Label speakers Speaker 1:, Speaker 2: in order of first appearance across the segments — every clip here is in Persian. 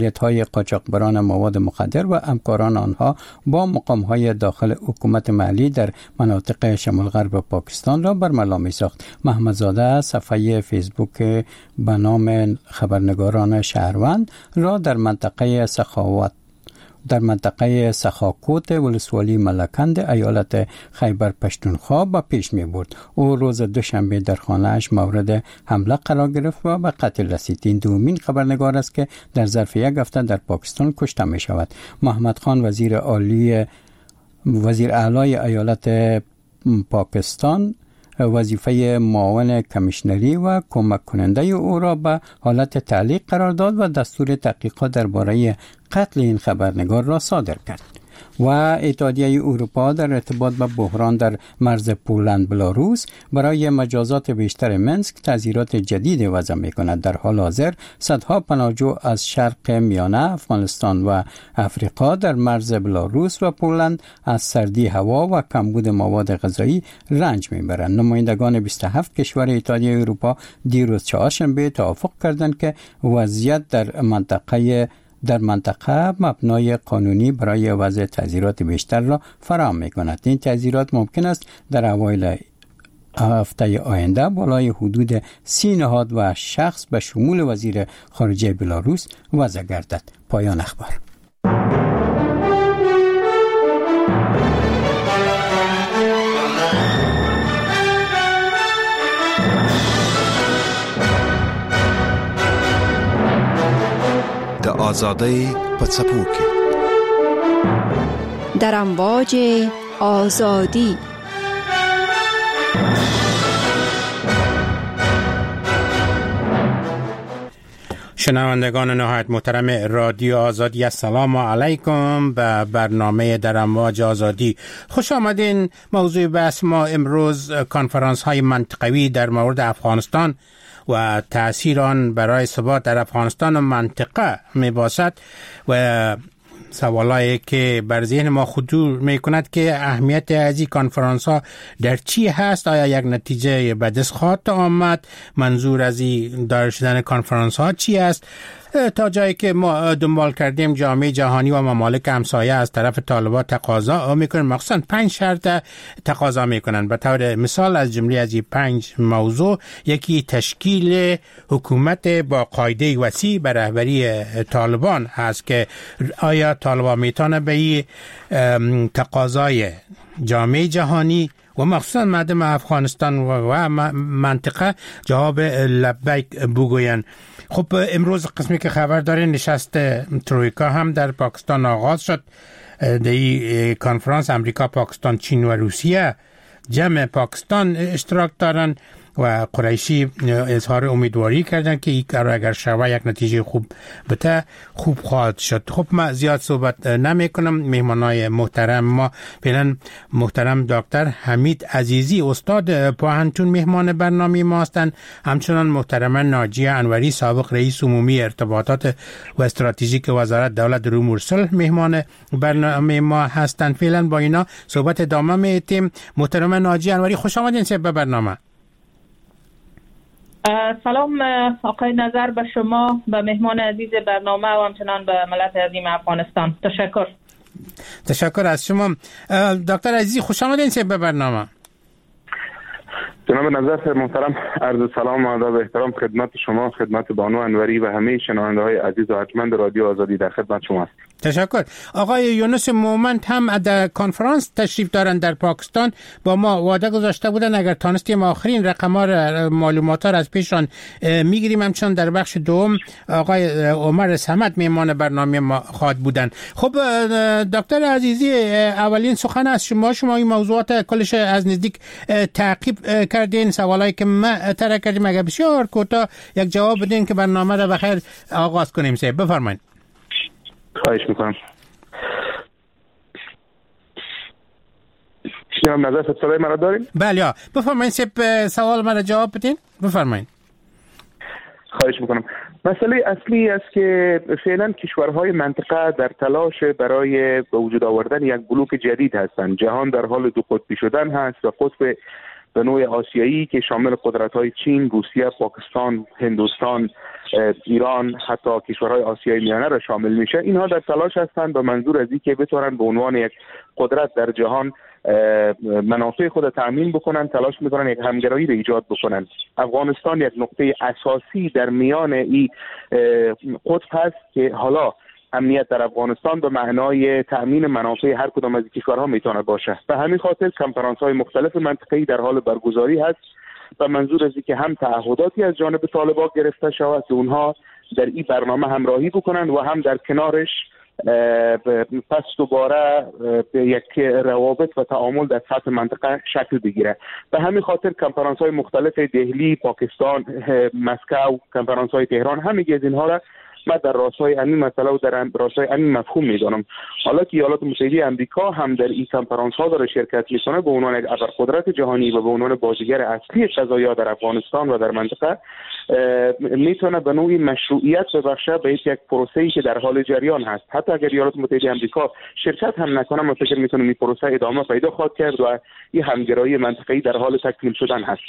Speaker 1: های قاچاقبران مواد مخدر و همکاران آنها با مقام‌های داخل حکومت محلی در مناطق شمال غرب پاکستان را برملا می‌ساخت. محمدزاده صفحه فیسبوک به نام خبرنگاران شهروند را در منطقه سخاکوت ولسوالی ملکند ایالت خیبر پشتونخوا به پیش می برد. او روز دوشنبه در خانه‌اش مورد حمله قرار گرفت و به قتل رسید. این دومین خبرنگار است که در ظرف یک هفته در پاکستان کشته می شود. محمد خان وزیر اعلی ایالت پاکستان وظیفه معاون کمیشنری و کمک کننده او را به حالت تعلیق قرار داد و دستور تحقیقات درباره قتل این خبرنگار را صادر کرد. و اتحادیه اروپا در ارتباط با بحران در مرز پولند بلاروس برای مجازات بیشتر منسک تعزیرات جدید وضع می‌کند. در حال حاضر صدها پناهجو از شرق میانه، افغانستان و افریقا در مرز بلاروس و پولند از سردی هوا و کمبود مواد غذایی رنج می‌برند. نمایندگان 27 کشور اتحادیه اروپا دیروز چهارشنبه توافق کردند که وضعیت در منطقه مبنای قانونی برای وضع تعزیرات بیشتر را فراهم می‌کند. این تعزیرات ممکن است در اوایل هفته آینده بالای حدود 30 نهاد و شخص به شمول وزیر خارجه بلاروس وضع گردد. پایان اخبار.
Speaker 2: د آزادی په څپو کې
Speaker 3: در امواج آزادی.
Speaker 4: شنوندگان نهایت محترم رادیو آزادی، السلام علیکم به برنامه در امواج آزادی. خوش آمدین. موضوع بحث ما امروز کنفرانس های منطقوی در مورد افغانستان و تأثیر آن برای ثبات در افغانستان و منطقه می باشد و سوالایی که بر ذهن ما خطور می کند که اهمیت از این کنفرانس ها در چی هست؟ آیا یک نتیجه به دست خواهد آمد؟ منظور از این دایر شدن کنفرانس ها چی است؟ تا جایی که ما دنبال کردیم جامعه جهانی و ممالک همسایه از طرف طالبان تقاضا میکنن، مخصوصا 5 شرط تقاضا میکنن. به طور مثال از جمله از این 5 موضوع یکی تشکیل حکومت با قاعده وسیع به رهبری طالبان هست که آیا طالبان میتونه به این تقاضای جامعه جهانی و مخصوصا مردم افغانستان و منطقه جواب لبیک بگوین؟ خب امروز قسمی که خبر دارین نشست ترویکا هم در پاکستان آغاز شد. در این کنفرانس امریکا، پاکستان، چین و روسیه جمع پاکستان اشتراک دارن و قریشی اظهار امیدواری کردن که این کار اگر شود یک نتیجه خوب بته خوب خواهد شد. خب من زیاد صحبت نمی کنم. مهمانای محترم ما فعلا محترم دکتر حمید عزیزی استاد پوهنتون مهمان برنامه ما هستند. همچنان محترم ناجیه انوری سابق رئیس عمومی ارتباطات و استراتژیک وزارت دولت در امور صلح مهمان برنامه ما هستند. فعلا با اینا صحبت ادامه می‌دیم. محترم ناجیه انوری خوش آمدین به برنامه.
Speaker 5: سلام آقای نظر به شما، به مهمان عزیز برنامه و همچنان به ملت عظیم افغانستان. تشکر
Speaker 4: از شما. دکتر عزیزی خوش آمدین به برنامه.
Speaker 6: جناب نظر محترم، عرض سلام و ادب و احترام خدمت شما، خدمت بانو انوری و همه شنونده های عزیز و ارجمند رادیو آزادی در خدمت شما است.
Speaker 4: تشکر. آقای یونس مومند هم در کنفرانس تشریف دارن در پاکستان، با ما وعده گذاشته بودن اگر تانستیم آخرین رقم‌ها معلومات ها از پیشان میگیریم. همچنان در بخش دوم آقای عمر صمد میهمان برنامه ما خواهد بودن. خب دکتر عزیزی، اولین سخن از شما این موضوعات کلش از نزدیک تعقیب کردین. سوالایی که ما طرح کردیم اگر بسیار کوتاه یک جواب بدین که برنامه را بخیر آغاز کنیم. بفرمایید.
Speaker 6: خواهش میکنم. شما نظر صدای مرا دارین؟
Speaker 4: بله بفرمایید. سوال مرا جواب بدین. بفرمایید.
Speaker 6: خواهش میکنم. مسئله اصلی است که فعلا کشورهای منطقه در تلاش برای به وجود آوردن یک بلوک جدید هستند. جهان در حال دو قطبی شدن هست و قطب به نوع آسیایی که شامل قدرت‌های چین، روسیه، پاکستان، هندوستان، ایران، حتی کشورهای آسیای میانه را شامل میشه. اینها در تلاش هستند به منظور از اینکه بتوانند به عنوان یک قدرت در جهان منافع خود تأمین بکنن، تلاش میکنن یک همگرایی را ایجاد بکنن. افغانستان یک نقطه اساسی در میان این قطب هست که حالا امنیت در افغانستان به معنای تأمین منافع هر کدام از کشورها میتونه باشه. به همین خاطر کنفرانس‌های مختلف منطقه‌ای در حال برگزاری هست به منظور از اینکه هم تعهداتی از جانب طالبان گرفته شود که اونها در این برنامه همراهی بکنن و هم در کنارش پس دوباره یک روابط و تعامل در سطح منطقه شکل بگیره. به همین خاطر کنفرانس‌های مختلف دهلی، پاکستان، مسکو، کنفرانس‌های تهران، همه از اینها را من در راستای همین مسئله و در راستای همین مفهوم میدانم. حالا که ایالات متحده آمریکا هم در این کنفرانس‌ها داره شرکت میکنه به عنوان یک ابرقدرت جهانی و به عنوان بازیگر اصلی قضایا در افغانستان و در منطقه، میتونه به نوعی مشروعیت ببخشه به یک پروسه‌ای که در حال جریان هست. حتی اگر ایالات متحده آمریکا شرکت هم نکنه، من فکر میکنم این پروسه ادامه پیدا خواهد کرد و این همگرایی منطقه‌ای در حال تکمیل شدن هست.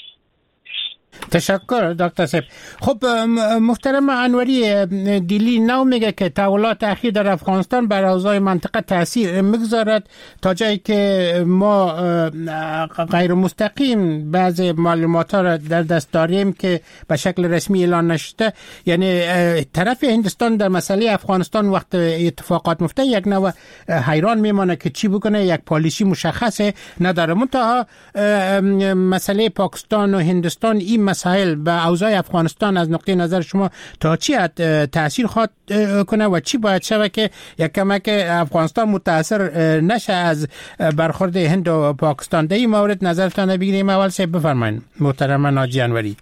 Speaker 4: تشکر دکتر صاحب. خب محترم انوری، دیلی نو میگه که تحولات اخیر در افغانستان بر اوضاع منطقه تاثیر میگذارد تا جایی که ما غیر مستقیم بعضی معلومات را در دست داریم که به شکل رسمی اعلان نشده. یعنی طرف هندوستان در مسئله افغانستان وقت اتفاقات مفته یک نوع حیران میمانه که چی بکنه، یک پالیسی مشخصه نداره. منتها مسئله پاکستان و هندوستان این مسائل به اوضاع افغانستان از نقطه نظر شما تا چی تأثیر خواهد کنه و چی باید شود که یک کمک افغانستان متاثر نشه از برخورد هند و پاکستان؟ در این مورد نظرتان بگیریم. اول سه بفرمایید محترم ناجی انوری.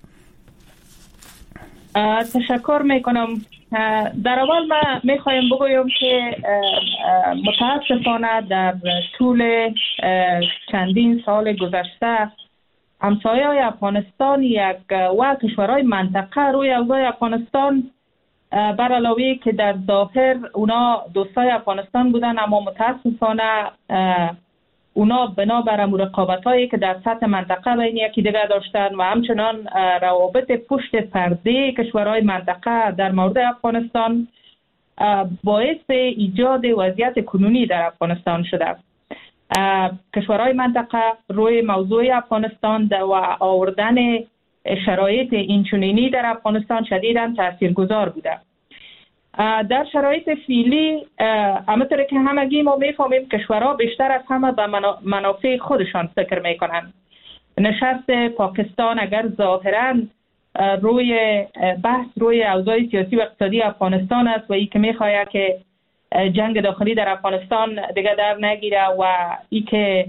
Speaker 5: تشکر میکنم. در اول من میخوایم بگویم که متاسفانه در طول چندین سال گذشته همسایه‌های افغانستان و کشورهای منطقه روی اوضاع افغانستان بر علاوه که در ظاهر اونا دوستای افغانستان بودن، اما متاسفانه اونا بنابر رقابت‌هایی که در سطح منطقه بین یکی دیگر داشتن و همچنان روابط پشت پرده کشورهای منطقه در مورد افغانستان باعث ایجاد وضعیت کنونی در افغانستان شده. کشورهای منطقه روی موضوع افغانستان و آوردن شرایط اینچنینی در افغانستان شدیداً تاثیرگذار بوده. در شرایط فعلی همونطور که همگی ما میفهمیم کشورها بیشتر از همه به منافع خودشان فکر میکنن. نشست پاکستان اگر ظاهراً روی بحث روی اوضاع سیاسی و اقتصادی افغانستان است و ای که میخواد که جنگ داخلی در افغانستان دیگه در نگیره و ای که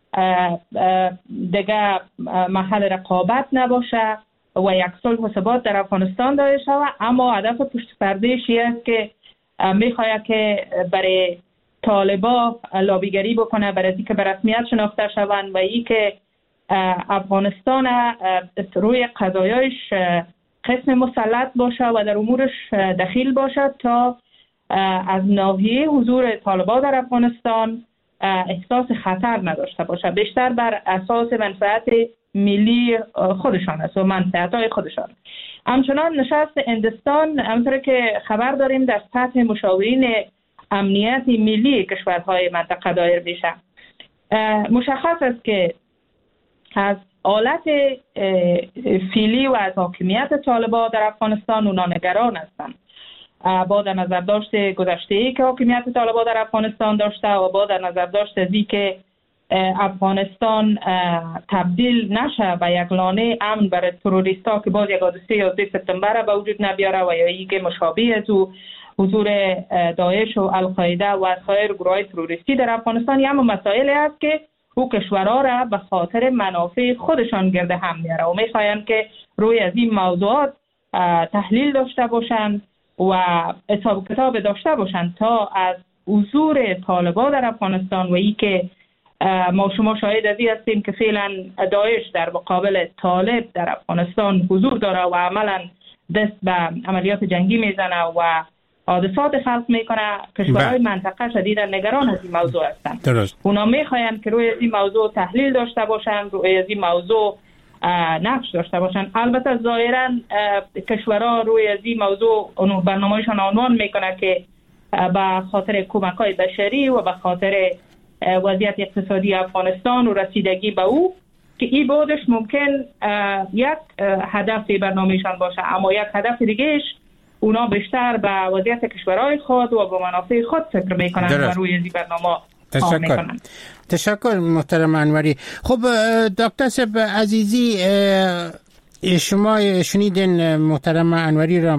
Speaker 5: دیگه محل رقابت نباشه و یک صلح و ثبات در افغانستان داشته شود، اما هدف پشت پرده شی است که میخواد که برای طالبا لابیگری بکنه برای اینکه به رسمیت شناخته شوند و ای که افغانستان روی قضایاش قسم مسلط باشه و در امورش دخیل باشه تا از ناحیه حضور طالبان در افغانستان احساس خطر نداشته باشه، بیشتر بر اساس منفعت ملی خودشان است و منفعت‌های خودشان. همچنان نشست هندوستان همونطور که خبر داریم در سطح مشاورین امنیت ملی کشورهای منطقه دایر میشه. مشخص است که از حالت فعلی و از حاکمیت طالبان در افغانستان اونا نگران هستند. با در نظر داشت گذشته‌ای که حاکمیت طالبان در افغانستان داشته و با در نظر داشت ازی که افغانستان تبدیل نشه به یک لانه امن برای تروریستا که باز یک حادثه 11 سپتامبر به وجود نبیاره و یا ای که مشابه از او حضور داعش و القاعده و سایر گروه‌های تروریستی در افغانستان یا مسائلی است که او کشورها را به خاطر منافع خودشان گرد هم میاره و میخواهند که روی از این موضوعات تحلیل داشته باشند و حساب کتاب داشته باشند تا از حضور طالبان در افغانستان و ای که ما شما شاهد ازی هستیم که فعلا داعش در مقابل طالب در افغانستان حضور داره و عملا دست به عملیات جنگی میزنه و حادثات خلق میکنه. کشورهای منطقه شدیدا نگران از این موضوع هستند. اونا میخواین که روی این موضوع تحلیل داشته باشند، روی این موضوع نقش داشته باشند. البته ظاهرا کشورها روی از این موضوع برنامه‌شان عنوان میکنه که به خاطر کمک‌های بشری و به خاطر وضعیت اقتصادی افغانستان و رسیدگی به او که این بودش ممکن یک هدف برنامه‌شان باشه، اما یک هدف دیگهش اونا بیشتر به وضعیت کشورهای خود و به منافع خود فکر میکنن و روی این برنامه
Speaker 4: تشکر محترم انوری. خب دکتر صاحب عزیزی، شما شنیدین محترم انوری را،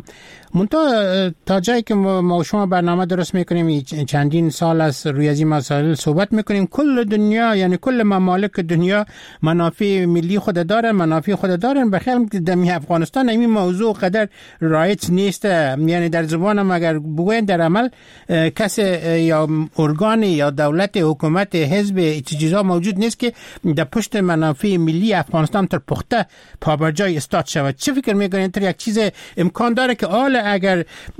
Speaker 4: تا جایی که ما شما برنامه درست میکنیم چندین سال است روی از این مسائل صحبت میکنیم. کل دنیا یعنی کل ممالک دنیا منافع ملی خود دارن، منافع خود دارن. بخیال دمی افغانستان این موضوع قدر رایت نیست، یعنی در زبانم اگر بگوین در عمل کس یا ارگان یا دولت حکومت حزب چیزا موجود نیست که در پشت منافع ملی افغانستان تر پخته پابرجای استاد شود. چه فکر میکنین تر یک چیز امکان داره که اگر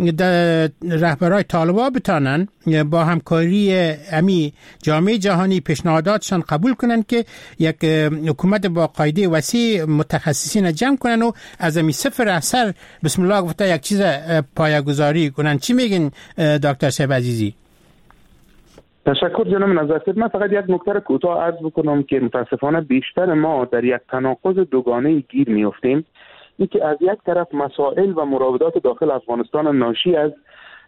Speaker 4: رهبرای طالبان بتانن با همکاری امی جامعه جهانی پیشنهاداتشان قبول کنن که یک حکومت با قاعده وسیع متخصصین جمع کنن و از امی صفر اثر بسم الله گفته یک چیز پایه‌گذاری کنن، چی میگین دکتر صاحب عزیزی؟
Speaker 6: تشکر جناب نظرت. من فقط یک نکته کوتاه عرض بکنم که متاسفانه بیشتر ما در یک تناقض دوگانه گیر میافتیم. این که از یک طرف مسائل و مراودات داخل افغانستان ناشی از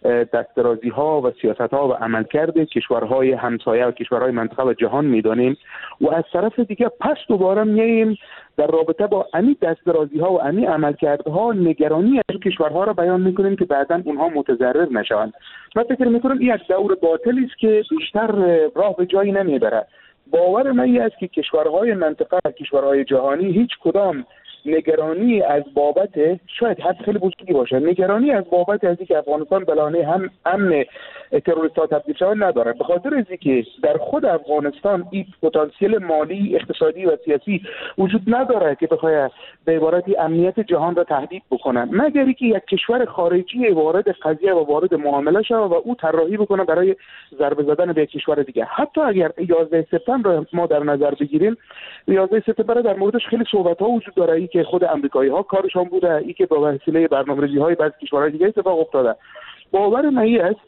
Speaker 6: دسترازی ها و سیاست ها و عملکرد کشورهای همسایه و کشورهای منطقه و جهان میدانیم و از طرف دیگه پس دوباره میاییم در رابطه با امی دسترازی ها و امی عملکردها نگرانی از کشورها را بیان میکنیم که بعداً اونها متضرر نشوند. من فکر میکنم این یک دور باطلی است که بیشتر راه به جایی نمیبره. باور من این است که کشورهای منطقه و کشورهای جهانی هیچ کدام نگرانی از بابت شاید حد خیلی بزرگی باشه، نگرانی از بابت از اینکه افغانستان بلانه هم امن تروریست‌ها تبدیل شود نداره، به خاطر از اینکه در خود افغانستان این پتانسیل مالی، اقتصادی و سیاسی وجود نداره که بخواد به عبارتی امنیت جهان را تهدید بکنه، مگر اینکه یک کشور خارجی وارد قضیه و وارد معامله شود و او طراحی بکنه برای ضربه زدن به یک کشور دیگه. حتی اگر 11 سپتامبر ما در نظر بگیریم، 11 سپتامبر در موردش خیلی صحبت‌ها وجود داره که خود امریکایی‌ها کارشان بوده، ای که با وسیله برنامه‌ریزی‌های بعضی کشورهای دیگه اتفاق افتاده. باور من است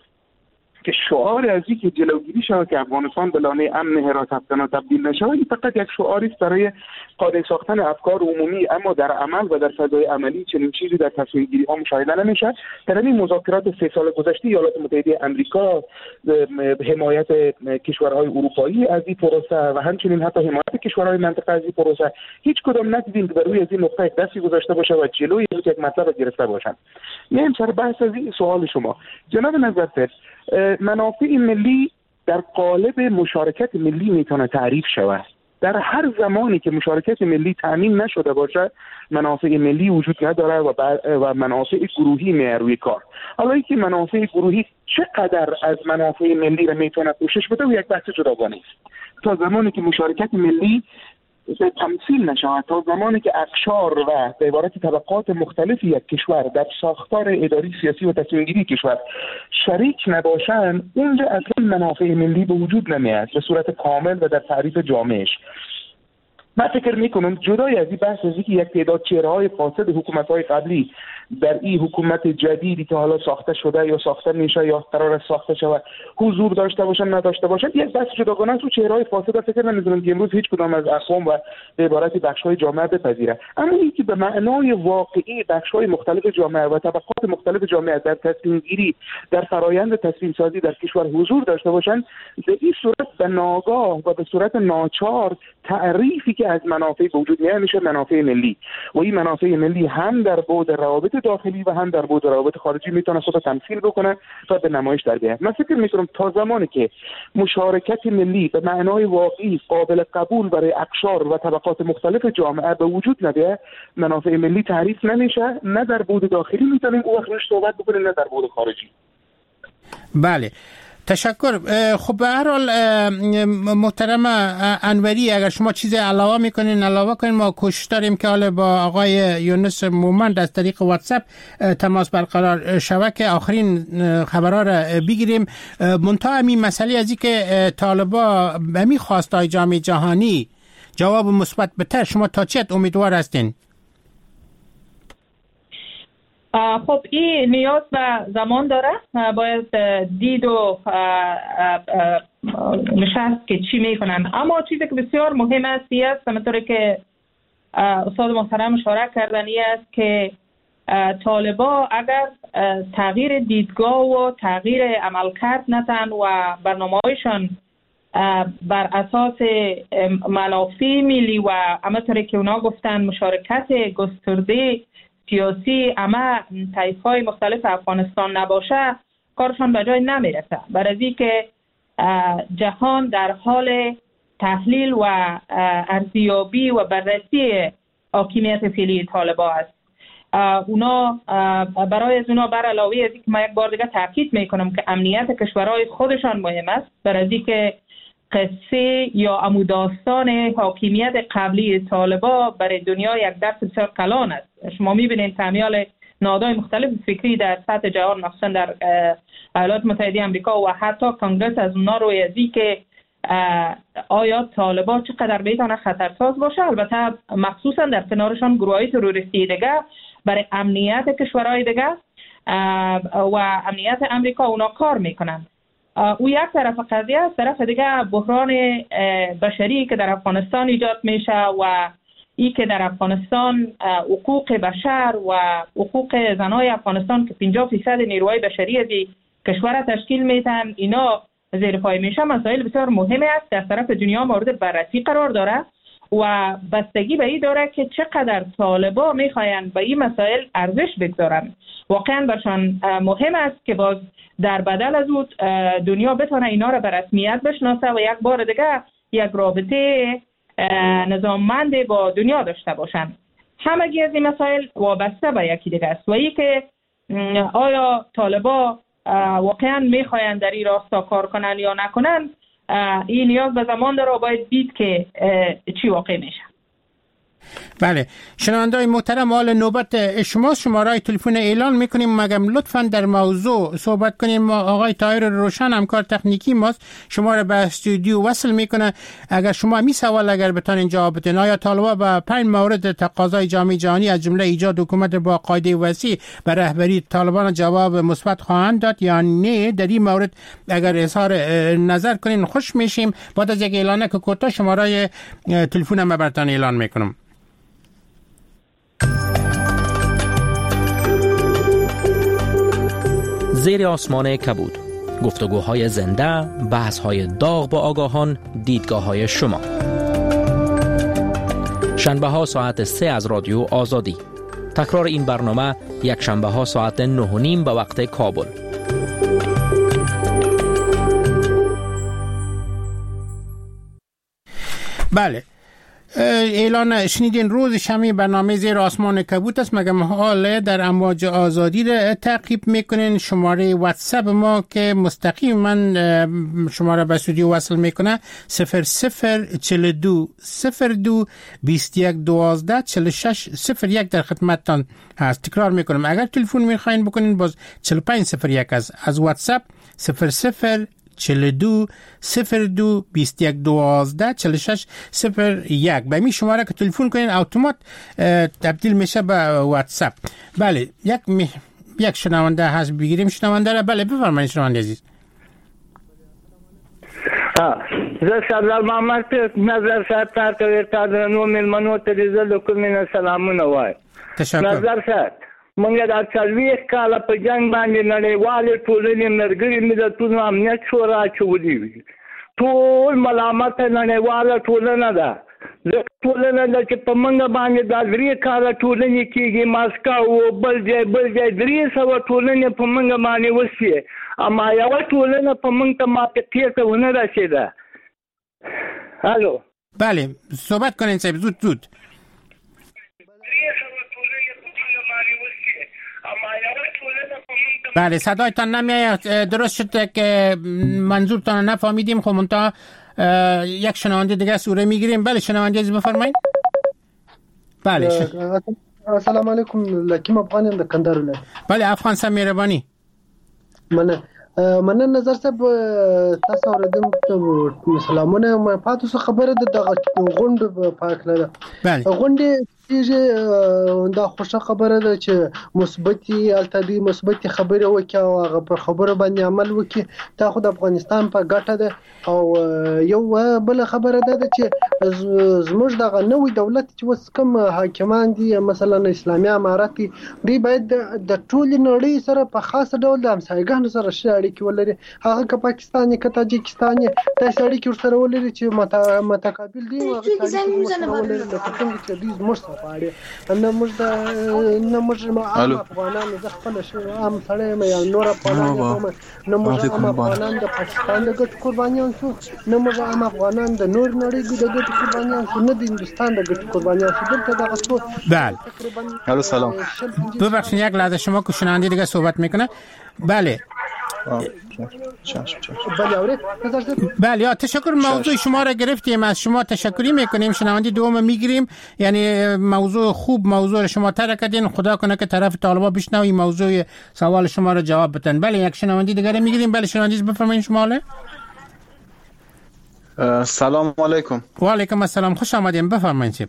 Speaker 6: که شعار از اینکه جلوگیری شود که افغانستان به لانه امن حراست افغان تبدیل نشود، این فقط یک شعاری است برای قاعده ساختن افکار عمومی، اما در عمل و در فضای عملی چنین چیزی در تصمیم گیری ها مشاهده نمیشه. در این مذاکرات 3 سال گذشته ایالات متحده آمریکا حمایت کشورهای اروپایی از این پروسه و همچنین حتی حمایت کشورهای منطقه از این پروسه هیچ کدام ندیدیم که روی از این نقطه دستی گذاشته باشه و جلوی یک مطلب گرفته باشن. میایم سر بحث از این سوال شما جناب نظرت. منافع ملی در قالب مشارکت ملی میتونه تعریف شود. در هر زمانی که مشارکت ملی تامین نشده باشه منافع ملی وجود نداره و منافع گروهی میاد روی کار. حالا اینکه منافع گروهی چقدر از منافع ملی را میتونه پوشش بده و یک بحث جداگانه است. تا زمانی که مشارکت ملی تمثیل نشود، تا زمانی که اقشار و به عبارت طبقات مختلف یک کشور در ساختار اداری، سیاسی و تصمیم‌گیری کشور شریک نباشند، اونجا اصلا منافع ملی به وجود نمیاد به صورت کامل و در تعریف جامعش. من فکر میکنم جدای از این بحث از اینکه یک تعداد چهره‌های فاسد حکومت‌های قبلی در این حکومت جدیدی که حالا ساخته شده یا ساخته میشه یا قرار است ساخته شود حضور داشته باشن نداشته باشن، یک بحث جداگانه است. و چهره‌های فاسد فکر نمی‌کنم که امروز هیچ کدام از اقوام و به عبارت بخش‌های جامعه بپذیره، اما اینکه به معنای واقعی بخش‌های مختلف جامعه و طبقات مختلف جامعه در تصمیم‌گیری در فرایند تصمیم‌سازی در کشور حضور داشته باشن، به این صورت به ناگاه و به صورت ناچار تعریفی که از منافع وجود میاد میشه منافع ملی و این منافع ملی هم در بعد روابط داخلی و هم در بعد روابط خارجی میتونه خودش تمثیل بکنه و به نمایش در بیاد. من فکر میکنم تا زمانی که مشارکت ملی به معنای واقعی قابل قبول برای اقشار و طبقات مختلف جامعه به وجود نمیاد، منافع ملی تعریف نمیشه، نه در بعد داخلی میتونیم اون وقت صحبت بکنیم نه در بعد خارجی.
Speaker 4: بله، تشکر. خب به هر حال محترم انوری، اگر شما چیز علاوه کنین ما کوشش داریم که حالا با آقای یونس مومند از طریق واتساپ تماس برقرار شود که آخرین خبرها را بگیریم. منتها همین مسئله از این که طالبان همین خواستای جامعه جواب مثبت بهتر، شما تا چه امیدوار هستین؟
Speaker 5: خب این نیاز به زمان داره، باید دید و نشست که چی میکنن. اما چیزی که بسیار مهم است همونطوری که استاد محترم اشاره کردن است که طالبا اگر تغییر دیدگاه و تغییر عملکرد نتن و برنامه‌هایشان بر اساس منافع ملی و همونطوری که اونا گفتن مشارکت گسترده سیاسی اما طایف‌های مختلف افغانستان نباشه، کارشان به جای نمیرسه. برای که جهان در حال تحلیل و ارزیابی و بررسی حاکمیت فعلی طالبان است. اونا برای از اونا بر علاوه از اینکه ما یک بار دیگه تاکید میکنم که امنیت کشورهای خودشان مهم است، برای که قصه یا عموداستان حاکمیت قبلی طالبان برای دنیا یک درس بسیار کلان است. شما میبینید تعمیال نهادهای مختلف فکری در سطح جهان، مخصوصا در ایالات متحده آمریکا و حتی کنگره از اونا روی ازی که آیا طالبان چقدر میتونه خطرساز باشه. البته مخصوصا در کنارشان گروه‌های تروریستی دیگه برای امنیت کشورهای دیگه و امنیت امریکا اونا کار میکنن. او یک طرف قضیه است. طرف دیگه بحران بشری که در افغانستان ایجاد میشه و ای که در افغانستان حقوق بشر و حقوق زنای افغانستان که 50% نیروهای بشری از کشور تشکیل میدن اینا زیر پای میشه، مسائل بسیار مهمه است در طرف دنیا مورد بررسی قرار داره و بستگی به این داره که چقدر طالبا میخواین به این مسائل ارزش بگذارن. واقعا برشان مهم است که باز در بدل از اون دنیا بتونه اینا را به رسمیت بشناسه و یک بار دیگه یک رابطه نظاممند با دنیا داشته باشن. همگی از این مسائل وابسته به یکی دیگه است و ای که آیا طالبا واقعا میخواین در این راستا کار کنن یا نکنن، این نیاز به زمان داره و باید دید که چی واقع میشه.
Speaker 4: بله، شنونده‌های محترم، حال نوبت شما. شماره تلفن اعلان میکنیم، مگم لطفاً در موضوع صحبت کنیم. ما آقای طاهر روشن همکار تکنیکی ماست، شما را به استودیو وصل میکنه. اگر شما می سوال اگر بتونین جواب بدین، آیا طالبان به 5 مورد تقاضای جامعه جهانی از جمله ایجاد حکومت با قاعده وسیع به رهبری طالبان جواب مثبت خواهند داد یا نه؟ در این مورد اگر اظهار نظر کنین خوش میشیم. بعد از یک اعلان که کوتاه شماره تلفن ما براتون اعلان میکنم.
Speaker 7: زیر آسمان کبود، گفتگوهای زنده، بحث‌های داغ با آگاهان، دیدگاه‌های شما. شنبه‌ها ساعت 3 از رادیو آزادی. تکرار این برنامه یک شنبه‌ها ساعت 9:30 به وقت کابل.
Speaker 4: بله، اعلان شنیدین. روز شنبه برنامه زیر آسمان کبوت است. مگم حال در امواج آزادی را تعقیب میکنین. شماره واتساپ ما که مستقیم من شماره به استودیو وصل میکنه 0042 02 21 12 46 01 در خدمتتان هست. تکرار میکنم، اگر تلفن میخواین بکنین باز 4501 از واتساپ 0042 02 21 12 46 01. به این شماره که تلفن کنین اتومات تبدیل میشه به واتساپ. بله، یک شنونده هست، بگیریم شنونده را. بله بفرمایید شنونده عزیز.
Speaker 8: زه سردار محمد نظر صاحب تاسو ته درنو ملمنو ته د کومینه سلامونه وای.
Speaker 4: تشکر.
Speaker 8: نظر صاحب، مونږ د 40 کاله په جنگ باندې نړیوالې ټولنې مرګري ملتونو امنیت شورا چولې وي. ټول ملامت نړیواله ټولنه ده. ټولنه ده چې په مونږ باندې د 3 کاله ټولنې کېږي، ماسکو بل ځای 300 ټولنې په مونږ باندې وسیه، اما یو ټولنه په مونږ ته موافقه ونه رسیده. الو.
Speaker 4: بله صحبت کنین صاحب، زود. بله صدایتان نمیاد. درست شد که منظورتان نفهمیدیم. خب منتها یک شنونده دیگه سوره میگیریم. بله شنونده عزیز بفرمایید. بله
Speaker 9: السلام علیکم، لکیم افغانیم د کندهار ولایت.
Speaker 4: بله افغان سم مهربانی.
Speaker 9: منه مننه نظر صاحب تاسو اوریدم سلامونه ما پاتو خبره د غونډ په اړه
Speaker 4: بله
Speaker 9: غونډه چې دا خوشا خبره ده چې مثبتي التدی مثبتي خبره وکي او هغه پر خبره باندې عمل وکي دا خو د افغانستان په ګټه ده او یو بل خبره ده چې زموږ د نوې دولت چې وس کوم حاکمان دي مثلا اسلامي امارات دی باید د ټول نړۍ سره په خاص ډول د همسایګانو سره اړیکې ولري هغه که پاکستان که تاجکستان د اړیکې سره ولري چې متقابل دي او هغه ولري د کوم چې دې زموږ نه موږ عام افغانان د خپل عام سره یا نور افغانان نه موږ عام افغانان د پاکستان د ګټ قربانیان شو نه موږ عام افغانان د نور نړۍ د ګټ قربانیان شو نه د هندستان د ګټ قربانیان شو دلته دا غوښتو
Speaker 4: بله
Speaker 10: الو سلام
Speaker 4: ببخشید یک لحظه شما که شنونده دیگه صحبت میکنه بله بله یا تشکر موضوع شما را گرفتیم از شما تشکری میکنیم شنونده دوم میگیریم یعنی موضوع خوب موضوع شما طرح کردین خدا کنه که طرف طالبا بشنوه این موضوع سوال شما را جواب بدن بله یک شنونده دیگه میگیریم بله شنونده بفرمایید شما
Speaker 10: سلام علیکم
Speaker 4: و علیکم السلام خوش آمدین بفرمایید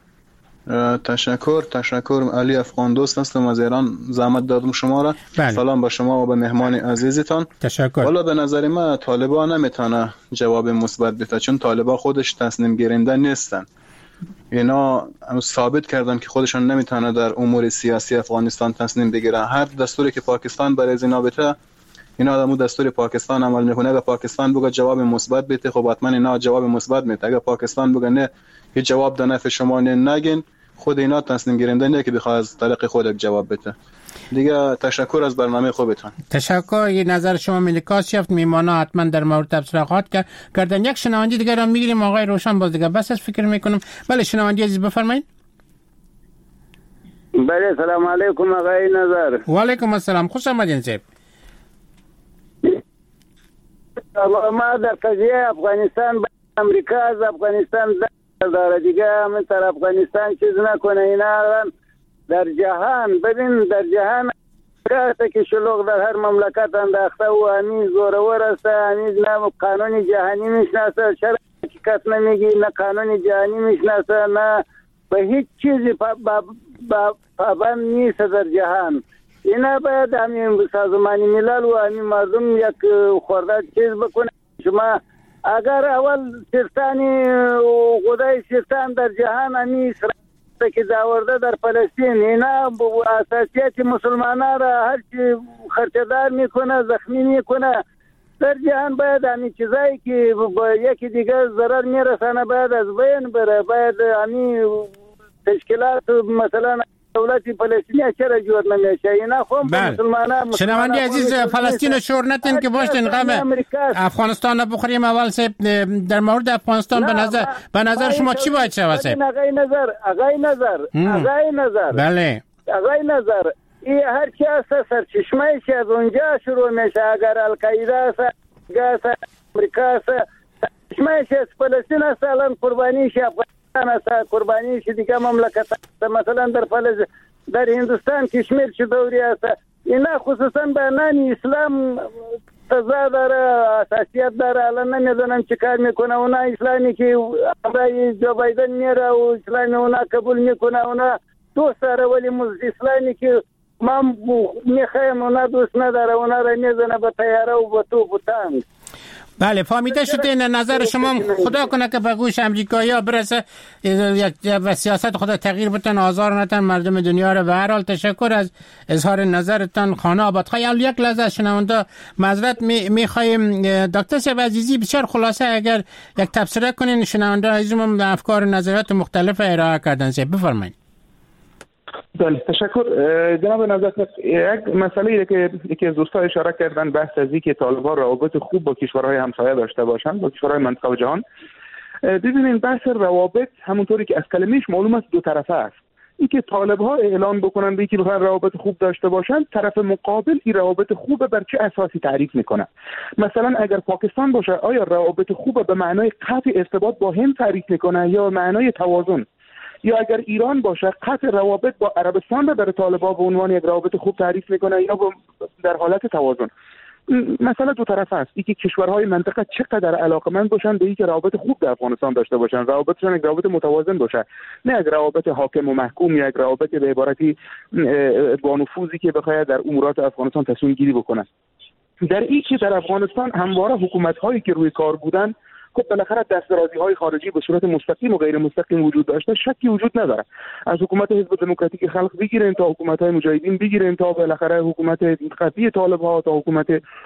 Speaker 10: تشکر علی افغان دوست هستم از ایران زحمت دادم شما را سلام به شما و به مهمان عزیزتان
Speaker 4: تشکر
Speaker 10: والا به نظر من طالبان نمیتونه جواب مثبت بده چون طالبان خودش تصمیم گیرنده نیستن اینا ثابت کردن که خودشون نمیتونه در امور سیاسی افغانستان تصمیم بگیرن هر دستوری که پاکستان برای اینا بده اینا در دستور پاکستان عمل میکنه اگه پاکستان بگه جواب مثبت بده خب حتما اینا جواب مثبت میده اگه پاکستان بگه نه هیچ جواب در نفع شما نگین خود اینا تصمیم گیرنده نه که بخواد از طریق خود جواب بده دیگه تشکر از برنامه خوبتون
Speaker 4: تشکر یه نظر شما ملکاس یافت میمانا حتما در مورد تبصرات کردن یک شنونده دیگه را میگیریم آقای روشن باز دیگه بس از فکر میکنم بله شنونده عزیز بفرمایید
Speaker 11: بله سلام علیکم آقای نظر
Speaker 4: و علیکم السلام خوش آمدین صاحب
Speaker 11: ما در قضیه افغانستان امریکا از افغانستان داره دیگه من در افغانستان چیز نکنه اینا در جهان ببین در جهان کارته که شلوغ در هر مملکت انداخته و همین زورور است همین نه قانون جهانی میشناسه شرع حقیقت نمیگی نه قانون جهانی میشناسه نه به هیچ چیزی پابند نیست در جهان اینا باید همین سازمان ملل و همین مردم یک خورده چیز بکنه شما اگر اول سرطانی خدای سرطان در جهان همین اسرائیل که داورده در فلسطین اینا اساسیت مسلمانان را هرچی خرچدار میکنه زخمی میکنه در جهان باید همین چیزایی که یکی دیگه ضرر میرسانه باید از بین بره باید همین تشکیلات مثلا دولت فلسطینی چرا جور نمیشه اینا خب مسلمانان
Speaker 4: شنونده عزیز فلسطین شور نتن که باشین غم افغانستان بخوریم اول سه در مورد افغانستان به نظر شما چی باید شود سه
Speaker 11: آقای نظر
Speaker 4: بله
Speaker 11: آقای نظر این هر چی است سرچشمه ش از اونجا شروع میشه اگر القاعده است امریکا است سرچشمه ش از فلسطین است الان قربانی ش است قربانی ش دیگه مملکت مثلا در هندوستان کشمیر چه دوری است اینا خصوصا بنان اسلام تضاد داره اساسیت داره الان نمیدونم چه کار میکنه اونا اسلامی که برای جو بایدن میره و اسلامی اونا قبول میکنه اونا دوست داره ولی اسلامی که ما میخوایم اونا دوست نداره اونا را میزنه به تیاره و به توپ و تانک
Speaker 4: بله فهمیده شده نظر شما خدا کنه که به گوش امریکایی‌ها برسه و سیاست خدا تغییر بتن آزار نتن مردم دنیا رو. به هر حال تشکر از اظهار نظرتان خانه آباد. خیال یک لحظه شنونده معذرت می‌خوایم دکتر صاحب عزیزی بسیار خلاصه اگر یک تبصره کنین شنونده عزیزم افکار نظریات مختلف ارائه کردن صاحب بفرمایید.
Speaker 6: بله تشکر جناب نظر. یک مسئله که یکی از دوستان اشاره کردن بحث از اینکه طالبان روابط خوب با کشورهای همسایه داشته باشند با کشورهای منطقه و جهان. ببینید بحث روابط همونطوری که از کلمه‌اش معلوم است دو طرفه است. اینکه طالب‌ها اعلان بکنن به اینکه بخوان روابط خوب داشته باشند طرف مقابل این روابط خوب بر چه اساسی تعریف میکنه. مثلا اگر پاکستان باشه آیا روابط خوب به معنای قطع ارتباط با هند تعریف میکنه یا معنای توازن؟ یا اگر ایران باشه قطع روابط با عربستان را در طالبان به عنوان یک روابط خوب تعریف میکنه یا در حالت توازن. مسئله دو طرفه است. اینکه کشورهای منطقه چقدر علاقمند باشن به اینکه روابط خوب در افغانستان داشته باشن، روابطشون یک روابط متوازن باشه، نه یک روابط حاکم و محکوم یا یک روابط به عبارتی با نفوذی که بخواد در امورات افغانستان تصمیم گیری بکنه. در این که در افغانستان همواره حکومت‌هایی که روی کار بودن خب بالاخره دسترازی‌های خارجی به صورت مستقیم و غیر مستقیم وجود داشته، شکی وجود نداره. از حکومت حزب دموکراتیک خلق بگیرین تا حکومت‌های مجاهدین بگیرین تا بالاخره حکومت قطعی طالب‌ها تا حکومت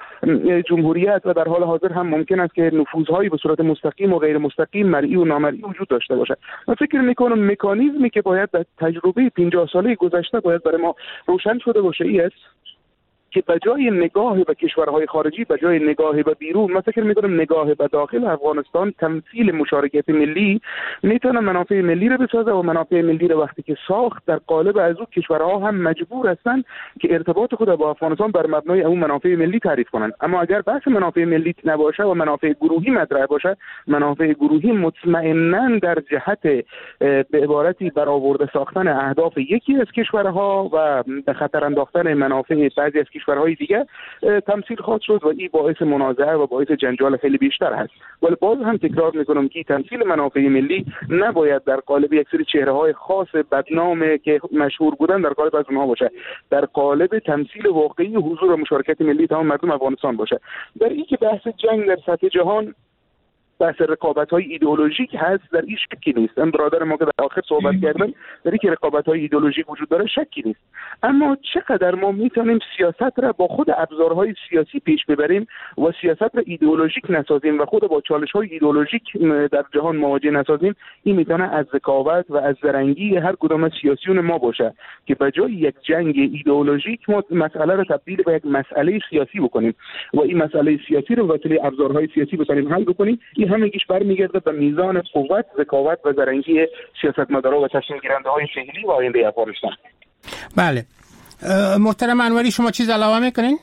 Speaker 6: جمهوریت و در حال حاضر هم ممکن است که نفوذهایی به صورت مستقیم و غیر مستقیم مرئی و نامرئی وجود داشته باشه. من فکر می‌کنم مکانیزمی که باید در تجربه 50 ساله گذشته باید برای ما روشن شده باشه این است که به جای نگاه به کشورهای خارجی، به جای نگاه به بیرون، من فکر می‌کنم نگاه به داخل افغانستان تمثیل مشارکت ملی میتونه منافع ملی رو بسازه و منافع ملی رو وقتی که ساخت در قالب از اون کشورها هم مجبور هستن که ارتباط خود با افغانستان بر مبنای اون منافع ملی تعریف کنن. اما اگر بحث منافع ملی نباشه و منافع گروهی مطرح باشه، منافع گروهی مطمئناً در جهت به عبارتی برآورده ساختن اهداف یکی از کشورها و به خطر انداختن منافع بعضی از کشورهای دیگه تمثیل خواهد شد و این باعث منازعه و باعث جنجال خیلی بیشتر هست. ولی باز هم تکرار میکنم که تمثیل منافع ملی نباید در قالب یک سری چهره‌های خاص بدنام که مشهور بودن در قالب از اونها باشه، در قالب تمثیل واقعی حضور و مشارکت ملی تمام مردم افغانستان باشه. در این که بحث جنگ در سطح جهان بحث رقابت‌های ایدئولوژیک هست، در این شکی نیست. برادر ما که در آخر صحبت کردن در اینکه رقابت‌های ایدئولوژیک وجود داره شکی نیست. اما چقدر ما میتونیم سیاست را با خود ابزارهای سیاسی پیش ببریم و سیاست را ایدئولوژیک نسازیم و خود با چالش‌های ایدئولوژیک در جهان مواجه نسازیم، این میتونه از ذکاوت و از زرنگی هر کدام از سیاسیون ما باشه که به جای یک جنگ ایدئولوژیک ما مسئله را تبدیل به یک مسئله سیاسی بکنیم و این مسئله سیاسی رو وسیله ابزارهای سیاسی بتونیم حل بکنیم. این همگیش برمیگرده به میزان قوت، ذکاوت و زرنگی سیاستمدارا و تصمیم گیرنده‌های فعلی و آینده افغانستان.
Speaker 4: بله. محترم انوری شما چیز علاوه میکنین؟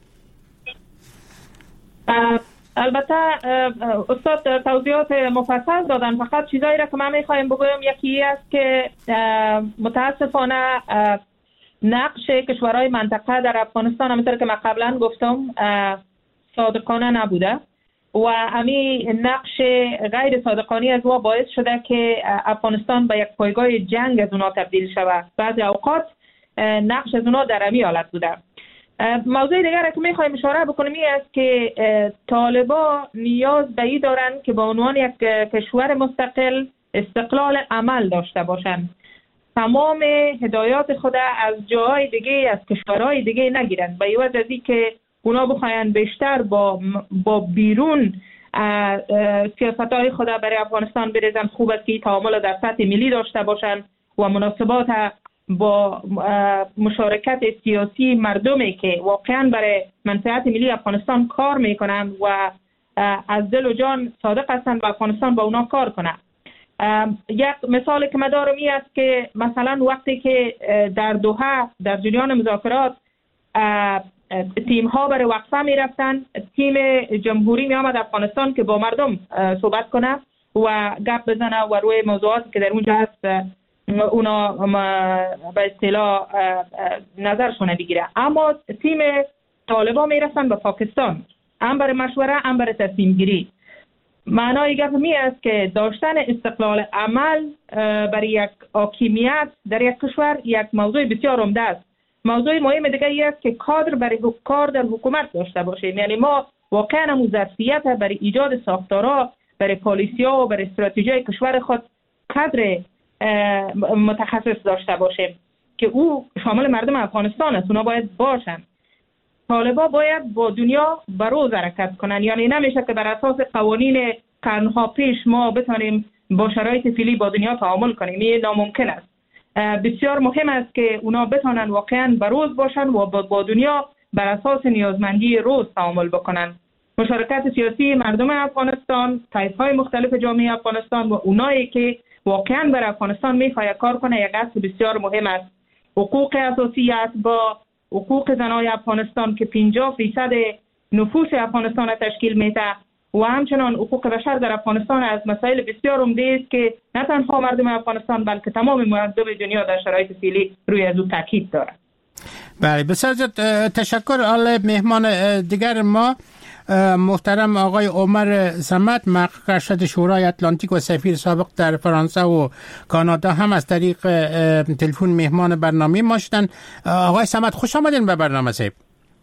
Speaker 5: البته استاد توضیحات مفصل دادن، فقط چیزایی را که من میخوایم بگویم یکی است که متاسفانه نقش کشورهای منطقه در افغانستان همونطور که من قبلا گفتم صادقانه نبوده و همین نقش غیر صادقانه از او باعث شده که افغانستان به یک پایگاه جنگ از اونا تبدیل شود. بعضی اوقات نقش از اونا در همین حالت بوده. موضوع دیگر که میخوایم اشاره بکنیم این است که طالبا نیاز به این دارن که به عنوان یک کشور مستقل استقلال عمل داشته باشند. تمام هدایات خود از جاهای دیگه از کشورهای دیگه نگیرند به عوض از این که اونا بخواین بیشتر با بیرون سیاستهای خود برای افغانستان بریزن. خوب است که تعامل در سطح ملی داشته باشند و مناسبات با مشارکت سیاسی مردمی که واقعا برای منفعت ملی افغانستان کار میکنند و از دل و جان صادق هستند و افغانستان با اونا کار کنه. یک مثال که من دارم این است که مثلا وقتی که در دوحه در جریان مذاکرات تیم ها برای وقفه می رفتن، تیم جمهوری می آمد افغانستان که با مردم صحبت کنه و گپ بزنه و روی موضوعاتی که در اونجا هست اونا به اصطلاح نظرشون بگیره. اما تیم طالبان می رفتن به پاکستان هم برای مشوره هم برای تصمیم گیری. معنای گپ می است که داشتن استقلال عمل برای یک حاکمیت در یک کشور یک موضوع بسیار عمده است. موضوع مهم دیگه ای است که کادر برای کار در حکومت داشته باشیم. یعنی ما واقعا هم ظرفیت برای ایجاد ساختارها برای پالیسی‌ها و برای استراتژی کشور خود کادر متخصص داشته باشیم که او شامل مردم افغانستان است. اونا باید باشن. طالبا باید با دنیا بروز حرکت کنن. یعنی نمیشه که بر اساس قوانین قرنها پیش ما بتونیم با شرایط فعلی با دنیا تعامل کنیم. این ناممکن است. بسیار مهم است که اونا بتونن واقعا بروز باشن و با دنیا بر اساس نیازمندی روز تعامل بکنن. مشارکت سیاسی مردم افغانستان، طیف‌های مختلف جامعه افغانستان و اونایی که واقعا بر افغانستان میخواد کار کنه یک اصل بسیار مهم است. حقوق اساسی است با حقوق زنای افغانستان که 50% نفوس افغانستان را تشکیل میده و همچنان حقوق بشر در افغانستان از مسائل بسیار عمده است که نه تنها مردم افغانستان بلکه تمام مردم دنیا در شرایط فعلی روی از او تاکید دارند.
Speaker 4: بله بسیار تشکر. حالا مهمان دیگر ما محترم آقای عمر صمد، محقق ارشد شورای اتلانتیک و سفیر سابق در فرانسه و کانادا هم از طریق تلفن مهمان برنامه ما شدن. آقای صمد خوش آمدین به برنامه صاحب.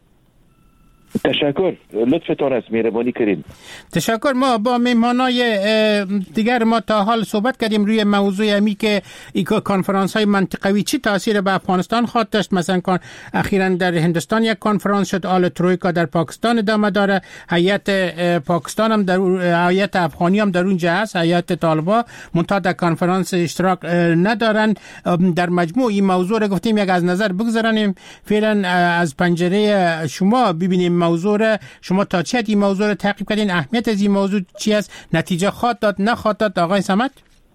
Speaker 12: تشکر، لطفتان است، مهربانی کردین.
Speaker 4: تشکر. ما با مهمانای دیگر ما تا حال صحبت کردیم روی موضوع امی که کنفرانس های منطقوی چی تاثیر به افغانستان خواهد داشت. مثلا اخیراً در هندوستان یک کنفرانس شد، آل ترویکا در پاکستان ادامه داره، هیئت پاکستان هم در هیئت افغانی هم در اونجا هست، هیئت طالبان منتها در کنفرانس اشتراک ندارن. در مجموع این موضوع رو گفتیم یک از نظر بگذاریم، فعلا از پنجره شما ببینیم موضوع شما تا چه حد این موضوع رو تعقیب کردین، اهمیت از این موضوع چی است، نتیجه خواهد داد نخواهد داد. آقای صمد.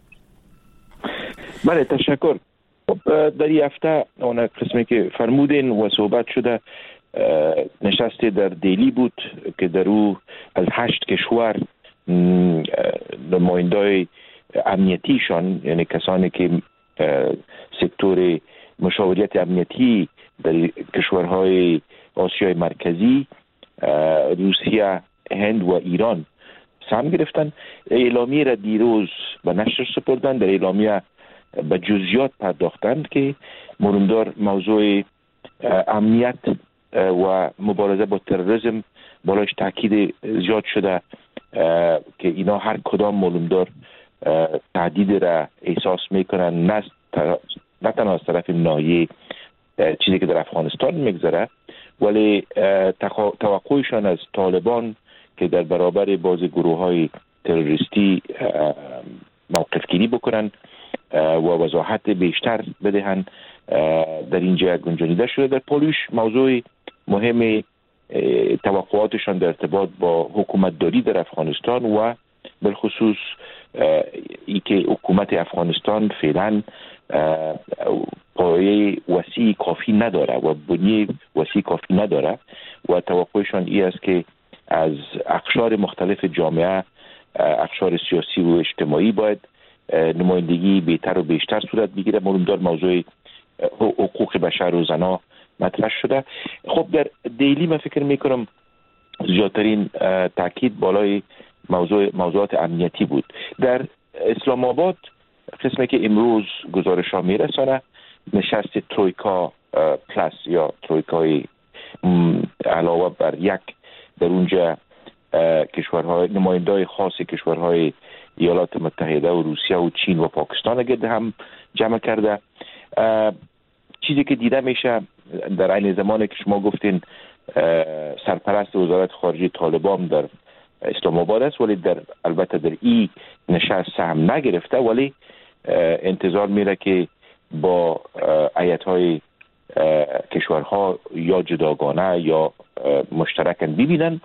Speaker 12: بله تشکر. در این هفته اون قسمی که فرمودین و صحبت شده نشستی در دیلی بود که در او از 8 کشور نمایندای امنیتیشان، یعنی کسانی که سکتور مشاوریت امنیتی در کشورهای آسیای مرکزی، روسیه، هند و ایران سهم گرفتن. اعلامیه را دیروز به نشر سپردن. در اعلامیه به جزئیات پرداختند که مهمدار موضوع امنیت و مبارزه با تروریسم بالاش تاکید زیاد شده که اینا هر کدام مهمدار تهدید را احساس میکنن، نه تنها از طرف ناحیه چیزی که در افغانستان میگذره، ولی توقعشان از طالبان که در برابر باز گروه های تروریستی موقف گیری بکنن و وضاحت بیشتر بدهن در اینجا گنجانیده شده. در پولش موضوع مهم توقعاتشان در ارتباط با حکومت داری در افغانستان و بالخصوص ای که حکومت افغانستان فعلا پایه وسیع کافی نداره و بنیه وسیع کافی نداره و توقعشان ای است که از اقشار مختلف جامعه، اقشار سیاسی و اجتماعی باید نمایندگی بهتر و بیشتر صورت بگیره. مهمدار موضوع حقوق بشر و زنا مطرح شده. خب در دیلی من فکر میکنم زیادترین تاکید بالای موضوعات امنیتی بود. در اسلام آباد قسمی که امروز گزارش ها میرسانه نشست ترویکا پلاس یا ترویکای علاوه بر یک در اونجا کشورهای نمایندای خاص کشورهای ایالات متحده و روسیه و چین و پاکستان گرد هم جمع کرده. چیزی که دیده میشه در عین زمانی که شما گفتین سرپرست وزارت خارجه طالبان در اسلام آباد است، ولی البته در این نشست سهم نگرفته، ولی انتظار میره که با هیئت‌های کشورها یا جداگانه یا مشترکاً ببینن.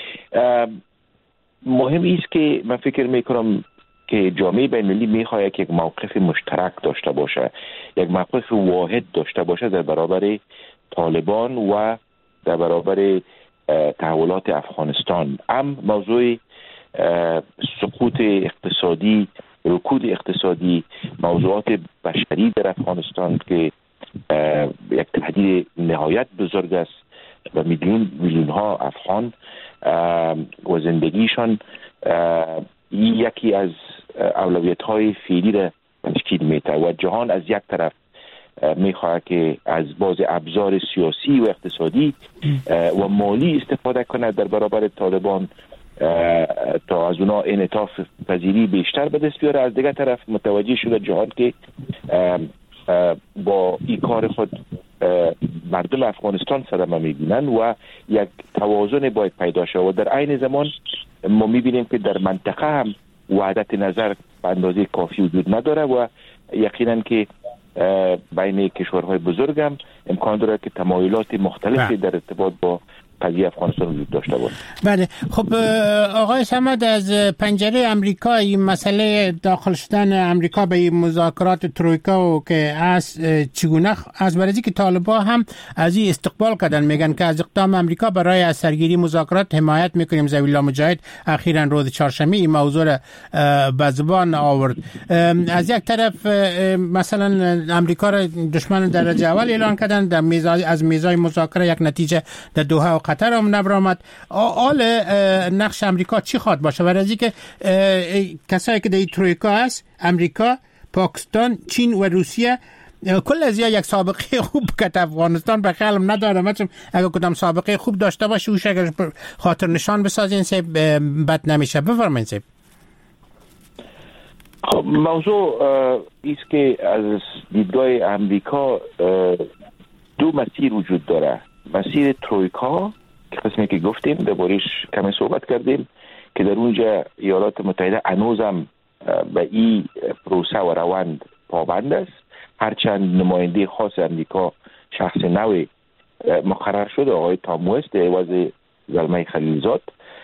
Speaker 12: مهم است که من فکر میکنم که جامعه بین‌المللی میخواهد یک موقف مشترک داشته باشه، یک موقف واحد داشته باشه در برابر طالبان و در برابر تحولات افغانستان. موضوع سقوط اقتصادی، رکود اقتصادی، موضوعات بشری در افغانستان که یک تهدید نهایت بزرگ است و میلیون ها افغان و زندگیشان یکی از اولویت های فعلی را تشکیل میده و جهان از یک طرف میخواد که از باز ابزار سیاسی و اقتصادی و مالی استفاده کنه در برابر طالبان تا از اونا انعطاف پذیری بیشتر به دست بیاره. از دیگر طرف متوجه شده جهان که با این کار خود مردم افغانستان صدمه میبینن و یک توازن باید پیدا شود و در عین زمان ما میبینیم که در منطقه هم وحدت نظر به اندازه کافی وجود نداره و یقینا که بین کشورهای بزرگ هم امکان داره که تمایلات مختلفی در ارتباط با قضیه افغانستان وجود داشته باشه.
Speaker 4: بله خب آقای صمد، از پنجره امریکا این مسئله داخل شدن امریکا به مذاکرات ترویکا و که از چگونه از برای که طالبا هم از این استقبال کردن، میگن که از اقدام امریکا برای از سرگیری مذاکرات حمایت میکنیم. ذوی الله مجاهد اخیراً روز چهارشنبه این موضوع را به زبان آورد. از یک طرف مثلا امریکا را دشمن درجه اول اعلان کردن، در از میزای مذاکره یک نتیجه در دوحه و قطر هم نبرآمد. آل نقش امریکا چی خواد باشه؟ برای اینکه کسایی که در ترویکا است، امریکا، پاکستان، چین و روسیه، کل از یک سابقه خوب که افغانستان به خیالم نداره. مثلا اگر کدام سابقه خوب داشته باشه اوش اگر خاطر نشان بسازین سه بد نمیشه. بفرمایید سه.
Speaker 12: موضوع است که از دیدگاه امریکا دو مسیر وجود داره. مسیر ترویکا که قسمی که گفتیم دربارش کمی صحبت کردیم که در اونجا ایالات متحده هنوزم به این پروسه و روند پابند است، هرچند نماینده خاص امریکا شخص نوی مقرر شده آقای تام وست در عوض زلمه خلیلزاد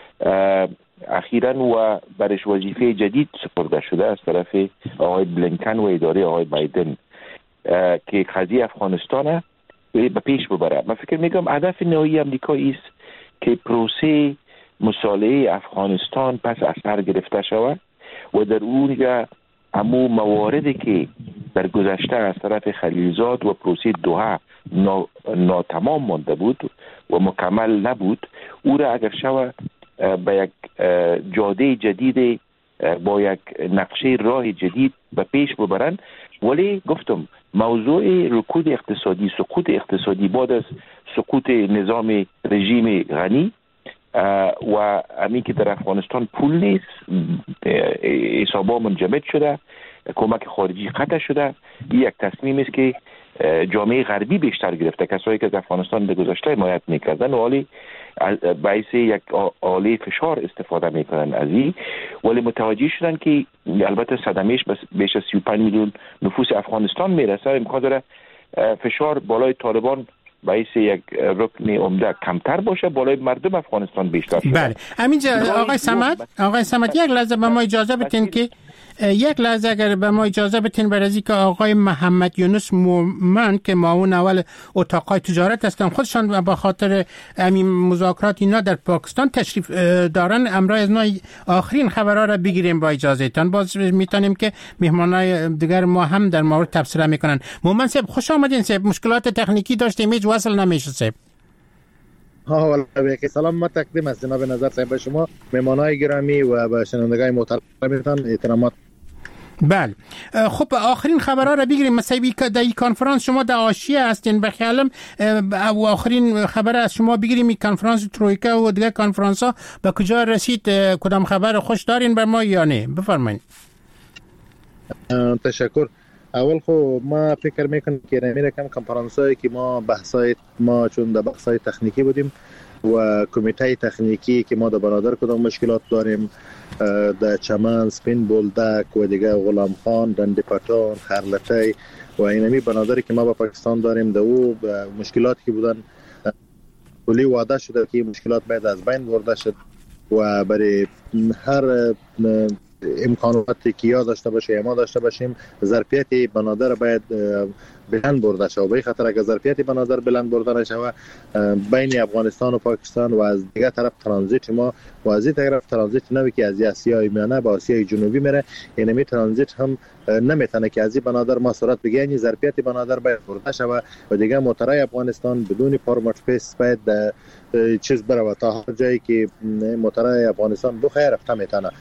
Speaker 12: اخیراً و برش وظیفه جدید سپرده شده از طرف آقای بلینکن و اداره آقای بایدن که قضیه افغانستان به پیش ببره. من فکر میگم هدف نهایی امریکا است که پروسه مصالحه افغانستان پس از سر گرفته شود و در اونجا همو مواردی که در گذشته از طرف خلیلزاد و پروسه دوحه ناتمام مانده بود و مکمل نبود، او را اگر شود به یک جاده جدید با یک نقشه راه جدید به پیش ببرن. ولی گفتم موضوع رکود اقتصادی، سقوط اقتصادی بعد از سقوط نظام رژیم غنی و همین که در افغانستان پول نیست، حسابا منجمد شده، کمک خارجی قطع شده، این یک تصمیم است که جامعه غربی بیشتر گرفته. کسایی که از افغانستان در گذشته حمایت میکردن و حالی باعث یک آله فشار استفاده میکنن از این، ولی متوجه شدن که البته صدمهش بیش از 35 میلیون نفوس افغانستان میرسه، امکان داره فشار بالای طالبان باعث یک رکن عمده کمتر باشه، بالای مردم افغانستان بیشتر شده.
Speaker 4: بله همینجا آقای صمد یک لحظه به ما اجازه بدین که اگر به ما اجازه بدین برای که آقای محمد یونس مومن که معاون اول اتاقای تجارت هستن، خودشان به خاطر همین مذاکرات اینا در پاکستان تشریف دارن، امروز از نوع آخرین خبرها را بگیریم با اجازهتان. باز میتونیم که مهمانای دیگر ما هم در مورد تبصره میکنن. مومن صاحب خوش آمدین صاحب. مشکلات تکنیکی داشتیم هیچ وصل نمیشه صاحب.
Speaker 13: که سلام ما تقدیم است جناب نظر صاحب به شما، مهمانای گرامی و به شنوندگان محترمتان احترامات.
Speaker 4: بله خب آخرین خبرها را بگیریم. مثلا در این کنفرانس شما در آسیا هستین، به خیالم و آخرین خبر از شما بگیریم. این کنفرانس ترویکا و دیگر کنفرانس ها به کجا رسید؟ کدام خبر خوش دارین بر ما یا نه؟ بفرمایید.
Speaker 13: تشکر. اول خو ما فکر میکنم که نمیره کم کنفرانس هایی که ما چون در بحث های تکنیکی بودیم و کمیته تکنیکی که ما در بنادر کدام مشکلات داریم، در چمن، سپین بولدک و دیگه غلام خان، دنده پتان، خرلطی و اینمی بنادری که ما با پاکستان داریم، در او مشکلاتی که بودن کلی وعده شده که مشکلات باید از بین برده شد و برای هر امکاناتی که یا داشته باشه یا ما داشته باشیم ظرفیت بنادر باید بلند برده شد. به خاطر اگر ظرفیت بنادر بلند برده نشه بین افغانستان و پاکستان و از دیگه طرف ترانزیت ما و از این طرف ترانزیت نوی که از آسیای میانه به آسیای جنوبی میره، یعنی ترانزیت هم نمیتونه که از این بنادر ما صورت بگیریم. ظرفیت بنادر باید برده شد و دیگه موترای افغانستان بدون پرمیت پیس باید چیز بره تا هر جایی که موترای افغانستان بخیر رفته میتونه.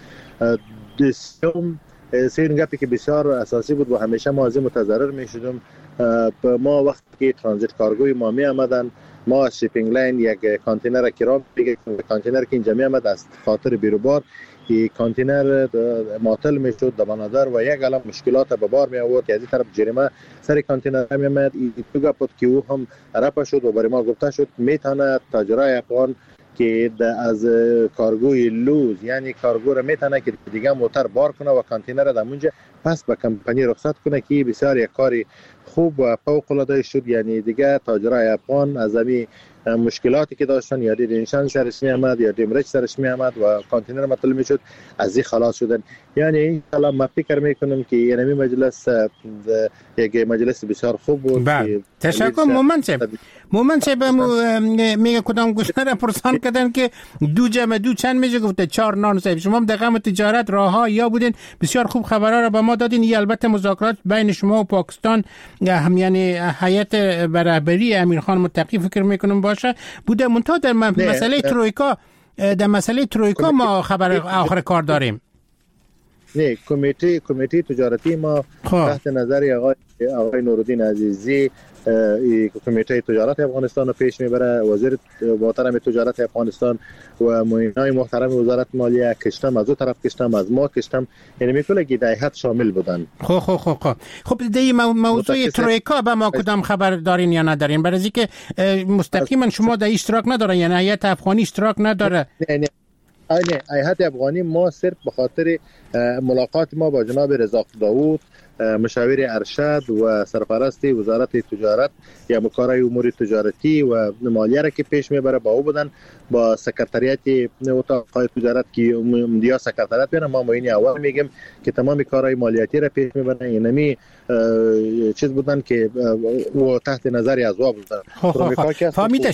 Speaker 13: سین گپی که بسیار اساسی بود و همیشه ما از این متضرر می شدیم. ما وقتی که ترانزیت کارگوی ما می آمدن، ما از شیپینگ لاین یک کانتینر کرام دیگه کانتینر که اینجا می آمد از خاطر بیروبار که کانتینر معطل می شد در بنادر و یک عالم مشکلات به بار می آورد که از این طرف جریمه سر کانتینر می آمد. این تو گپ که او هم رفع شد و برای ما گفته شد میتونه تاجرای افغان که از کارگوی لوز یعنی کارگو را میتونه که دیگه موتر بار کنه و کانتینر را اونجا پس به کمپانی رخصت کنه که بسیار یک کاری خوب و فوق العاده شد. یعنی دیگه تاجرای افغان از همین مشکلاتی که داشتن یا دیدینشان سرش می آمد یا دیمرج سرش می آمد و کانتینر مطلوب می شد، از این خلاص شدن. یعنی این حالا ما فکر میکنم که این مجلس یک مجلس بسیار خوب بود.
Speaker 4: بله تشکر مومن صاحب میگه کدام گوشه را پرسان کردن که دو جمع دو چند میشه، گفته 4 نان صاحب. شما در قم تجارت راهها یا بودین، بسیار خوب خبرها را به ما دادین. این البته مذاکرات بین شما و پاکستان هم یعنی هیئت رهبری امیر خان متقی فکر میکنم باشه بوده. منتها در مسئله ترویکا ما خبر آخر کار داریم.
Speaker 13: نه کمیته تجارتی ما تحت نظر آقای نورالدین عزیزی کمیته تجارت افغانستان رو پیش میبره. وزیر محترم تجارت افغانستان و معینای محترم وزارت مالیه کشتم، از او طرف کشتم، از ما کشتم، یعنی میتونه که در هیئت شامل بودن.
Speaker 4: خب در موضوع ترویکا به ما کدام خبر دارین یا ندارین؟ برای اینکه مستقیما شما در اشتراک ندارین، یعنی هیئت افغانی اشتراک نداره.
Speaker 13: نه هیئت افغانی ما صرف به خاطر ملاقات ما با جناب رضا داوود مشاور ارشد و سرپرست وزارت تجارت یا مکارای امور تجارتی و مالیه را که پیش میبره با او بودن، با سکرتریات اتاق تجارت که مدیا سکرتریات بیان ما موینی اول میگم که تمام کارهای مالیاتی را پیش میبرن. اینمی چیز بودن که و تحت نظر ازوا بودن.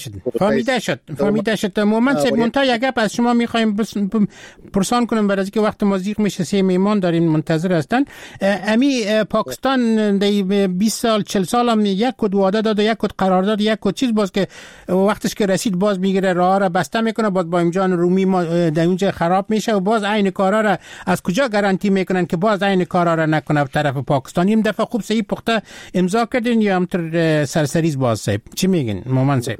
Speaker 4: فهمیده شد. مومن صاحب منتها یک گپ از شما میخوایم پرسان کنم، برای اینکه وقت ما زیق میشه، 3 میهمان دارین منتظر هستن. امی پاکستان در 20 سال 40 سال هم یک کد وعده داد، یک کد قرارداد، یک کد چیز، باز که وقتش که رسید باز میگیره راه را بسته میکنه، باز با امجان رومی در اونجا خراب میشه و باز عین کارا را از کجا گارانتی میکنن که باز عین کارا را نکنه طرف پاکستان؟ این دفعه خوب صحیح پخته امضا کردین یا همطور سرسریز باز صاحب؟ چی میگین مومن صاحب؟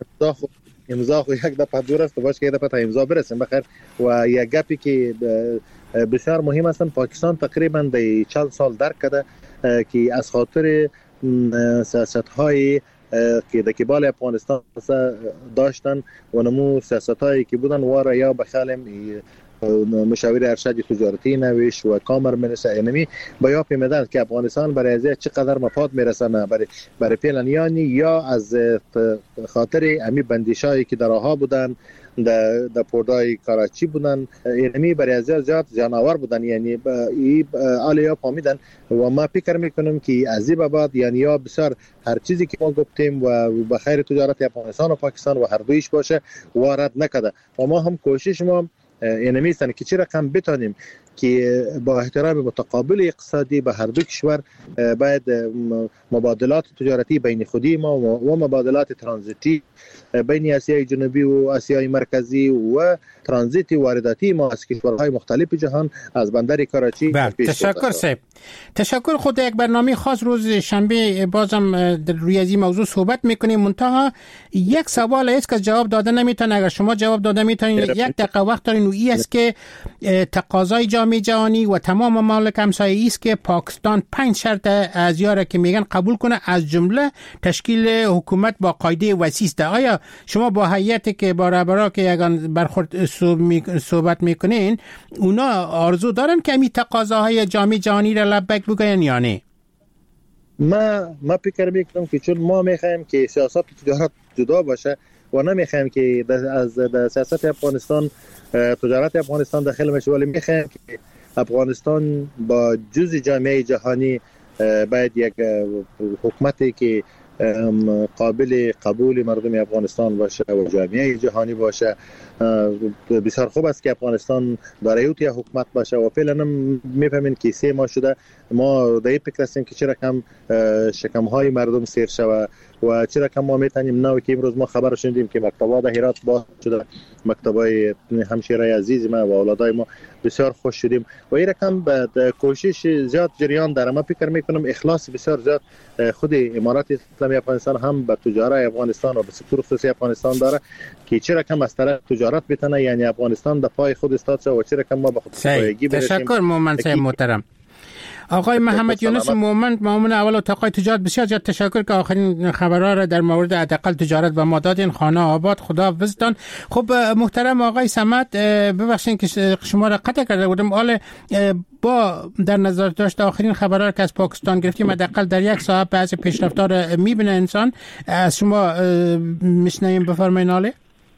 Speaker 13: امضا خو یک دفعه دور است، باشه که یک دفعه تا امضا برسیم بخیر. و یک گپی که بسیار مهم است، پاکستان تقریبا در 40 سال درک کرده که از خاطر سیاست‌های که در قبال افغانستان داشتن و نمو سیاست‌هایی که بودن واره یا بخالم مشاور ارشد تجارتی نویش و کامر منسه اینمی بیا پیمدن که افغانستان برای ازای چقدر مفاد میرسانه برای پیلانیانی یا از خاطر امی بندیشایی که در آها بودن در پردای کراچی بودن، اینمی برای ازای زیاد جانور بودن. یعنی آلیا پامیدن و ما فکر میکنم که از این بعد یعنی یا بسیار هر چیزی که ما گفتیم و بخیر تجارت افغانستان و پاکستان و هر دویش باشه وارد نکده. و ما هم کوشش ما اینمی است که چه رقم بتونیم که با احترام متقابل اقتصادی به هر دو کشور باید مبادلات تجارتی بین خودی ما و مبادلات ترانزیتی بین آسیای جنوبی و آسیای مرکزی و ترانزیت وارداتی ما از کشورهای مختلف جهان از بندر کراچی.
Speaker 4: تشکر صاحب. تشکر. خود یک برنامه خاص روز شنبه بازم روی از این موضوع صحبت میکنیم. منتها یک سوال است که جواب داده نمیتونه، اگر شما جواب داده میتونید یک دقیقه وقت دارین، و این است که تقاضای جامعه جهانی و تمام ممالک همسایه‌ای است که پاکستان 5 شرط از یاره که میگن قبول کنه، از جمله تشکیل حکومت با قاعده وسیع است. آیا شما با هیئتی که با رهبرا که یگان برخورد صحبت میکنین اونا آرزو دارن که همین تقاضاهای جامعه جهانی را لبیک بگن یا نه؟
Speaker 13: ما فکر میکنم که چون ما میخوایم که سیاست تجارت جدا باشه و نمیخوایم که از سیاست افغانستان تجارت افغانستان داخل میشه، ولی میخوایم که افغانستان با جزء جامعه جهانی باید یک حکومتی که قابل قبول مردم افغانستان باشه و جامعه جهانی باشه. بسیار خوب است که افغانستان داره یک حکومت باشه و فعلا میفهمین که 3 ماه شده ما در این فکر هستیم که چرا کم شکم‌های مردم سیر شوه و چرا کم ما میتونیم نو که امروز ما خبر شنیدیم که مکتب‌ها در هرات باز شده، مکتب‌های همشیرای عزیز ما و اولادای ما بسیار خوش شدیم و این رقم به کوشش زیاد جریان داره. ما فکر میکنم اخلاص بسیار زیاد خود امارات اسلامی افغانستان هم به تجارت افغانستان و به سکتور خصوصی افغانستان داره که چرا کم از طرف تجارت بتونه، یعنی افغانستان در پای خود استاد و چرا کم ما به خود پایگی برسیم.
Speaker 4: تشکر مومن صاحب محترم. آقای محمد یونس مومند، معاون اول اتاق تجارت، بسیار زیاد تشکر که آخرین خبرها را در مورد حداقل تجارت و ما دادین. خانه آباد، خدا حافظتان. خب محترم آقای صمد، ببخشید که شما را قطع کرده بودم. حالا با در نظر داشت آخرین خبرها که از پاکستان گرفتیم، حداقل در یک ساعت بعضی پیشرفت‌ها را می‌بینه انسان. از شما میشنویم، بفرمایید. حالا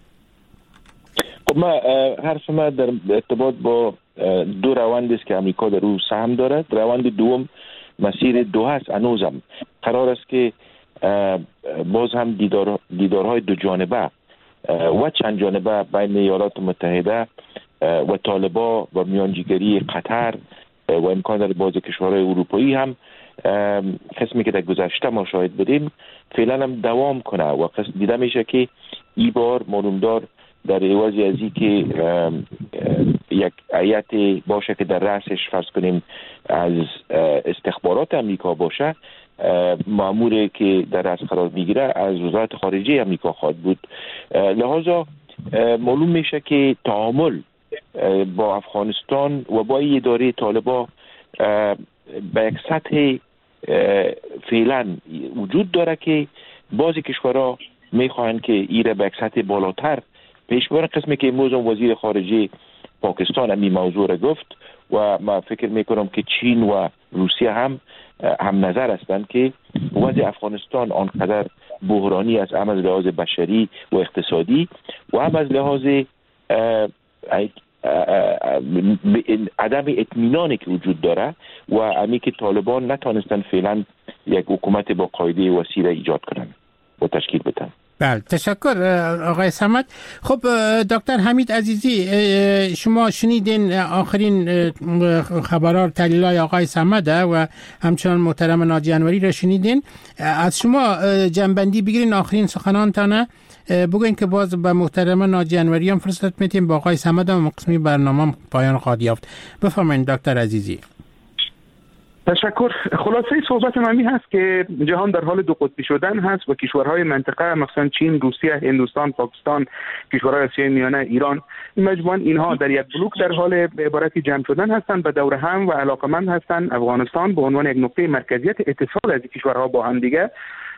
Speaker 12: خب ما حرف ما در ارتباط با دو روند است که امریکا در او سهم دارد. روند دوم مسیر دوحه است. هنوزم قرار است که باز هم دیدارهای دو جانبه و چند جانبه بین ایالات متحده و طالبان و میانجیگری قطر و امکان دارد باز کشورهای اروپایی هم قسمی که در گذشته ما شاهد بودیم فعلا هم دوام کنه و دیده میشه که این بار معلومدار در عوضی از این که یک هیئت باشه که در رأسش فرض کنیم از استخبارات امریکا باشه، مأموری که در رأس قرار میگیره از وزارت خارجه امریکا خواهد بود. لحاظا معلوم میشه که تعامل با افغانستان و با اداره طالبان به یک سطح فعلا وجود داره که بعضی کشورها میخواهند که ایره به یک سطح بالاتر پیش ببرن. قسمی که امروز وزیر خارجه پاکستان این موضوع را گفت و ما فکر میکنم که چین و روسیه هم نظر هستند که وضع افغانستان آنقدر بحرانی است، هم از لحاظ بشری و اقتصادی و هم از لحاظ عدم اطمینانی که وجود داره و امی که طالبان نتانستن فعلا یک حکومت با قاعده وسیع ایجاد کنن و تشکیل بدن.
Speaker 4: بله، تشکر آقای صمد. خب دکتر حمید عزیزی، شما شنیدین آخرین خبرها تحلیل‌های آقای صمد و همچنان محترم ناجی انوری را شنیدین. از شما جنبندی بگیرین آخرین سخنانتان، بگوین که باز به محترم ناجی انوری هم فرصت میتیم، با آقای صمد هم قسمی برنامه پایان خواهد یافت. بفرمایید دکتر عزیزی.
Speaker 6: تشکر. خلاصه صحبت من این هست که جهان در حال دو قطبی شدن هست و کشورهای منطقه مثلا چین، روسیه، هندوستان، پاکستان، کشورهای آسیای میانه، ایران، مجموعاً اینها در یک بلوک در حال به عبارتی جمع شدن هستند، به دور هم و علاقمند هستند. افغانستان به عنوان یک نقطه مرکزیت اتصال از کشورها با هم دیگه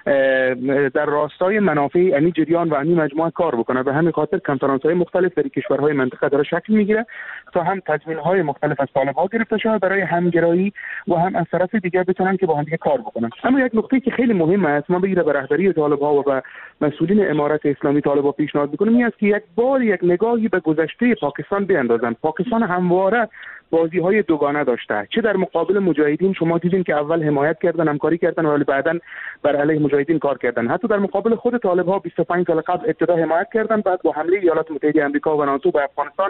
Speaker 6: در راستای منافع این جریان و این مجموعه کار بکنه. به همین خاطر کنفرانس‌های مختلف در کشورهای منطقه داره شکل میگیره تا هم تضمین‌های مختلف از طالبان گرفته شده برای همگرایی و هم از طرف دیگه بتونن که با هم دیگه کار بکنن. اما یک نکته که خیلی مهمه است، ما بگیره به رهبری طالبان و به مسئولین امارت اسلامی طالبان پیشنهاد می‌کنم، این است که یک بار یک نگاهی به گذشته پاکستان بیاندازن. پاکستان همواره بازی‌های دوگانه داشته، چه در مقابل مجاهدین شما دیدین که اول حمایت کردن، همکاری کردن ولی بعداً بر علیه مجاهدین کار کردن. حتی در مقابل خود طالب‌ها 25 سال قبل ابتدا حمایت کردن، بعد با حمله ایالات متحده آمریکا و ناتو به افغانستان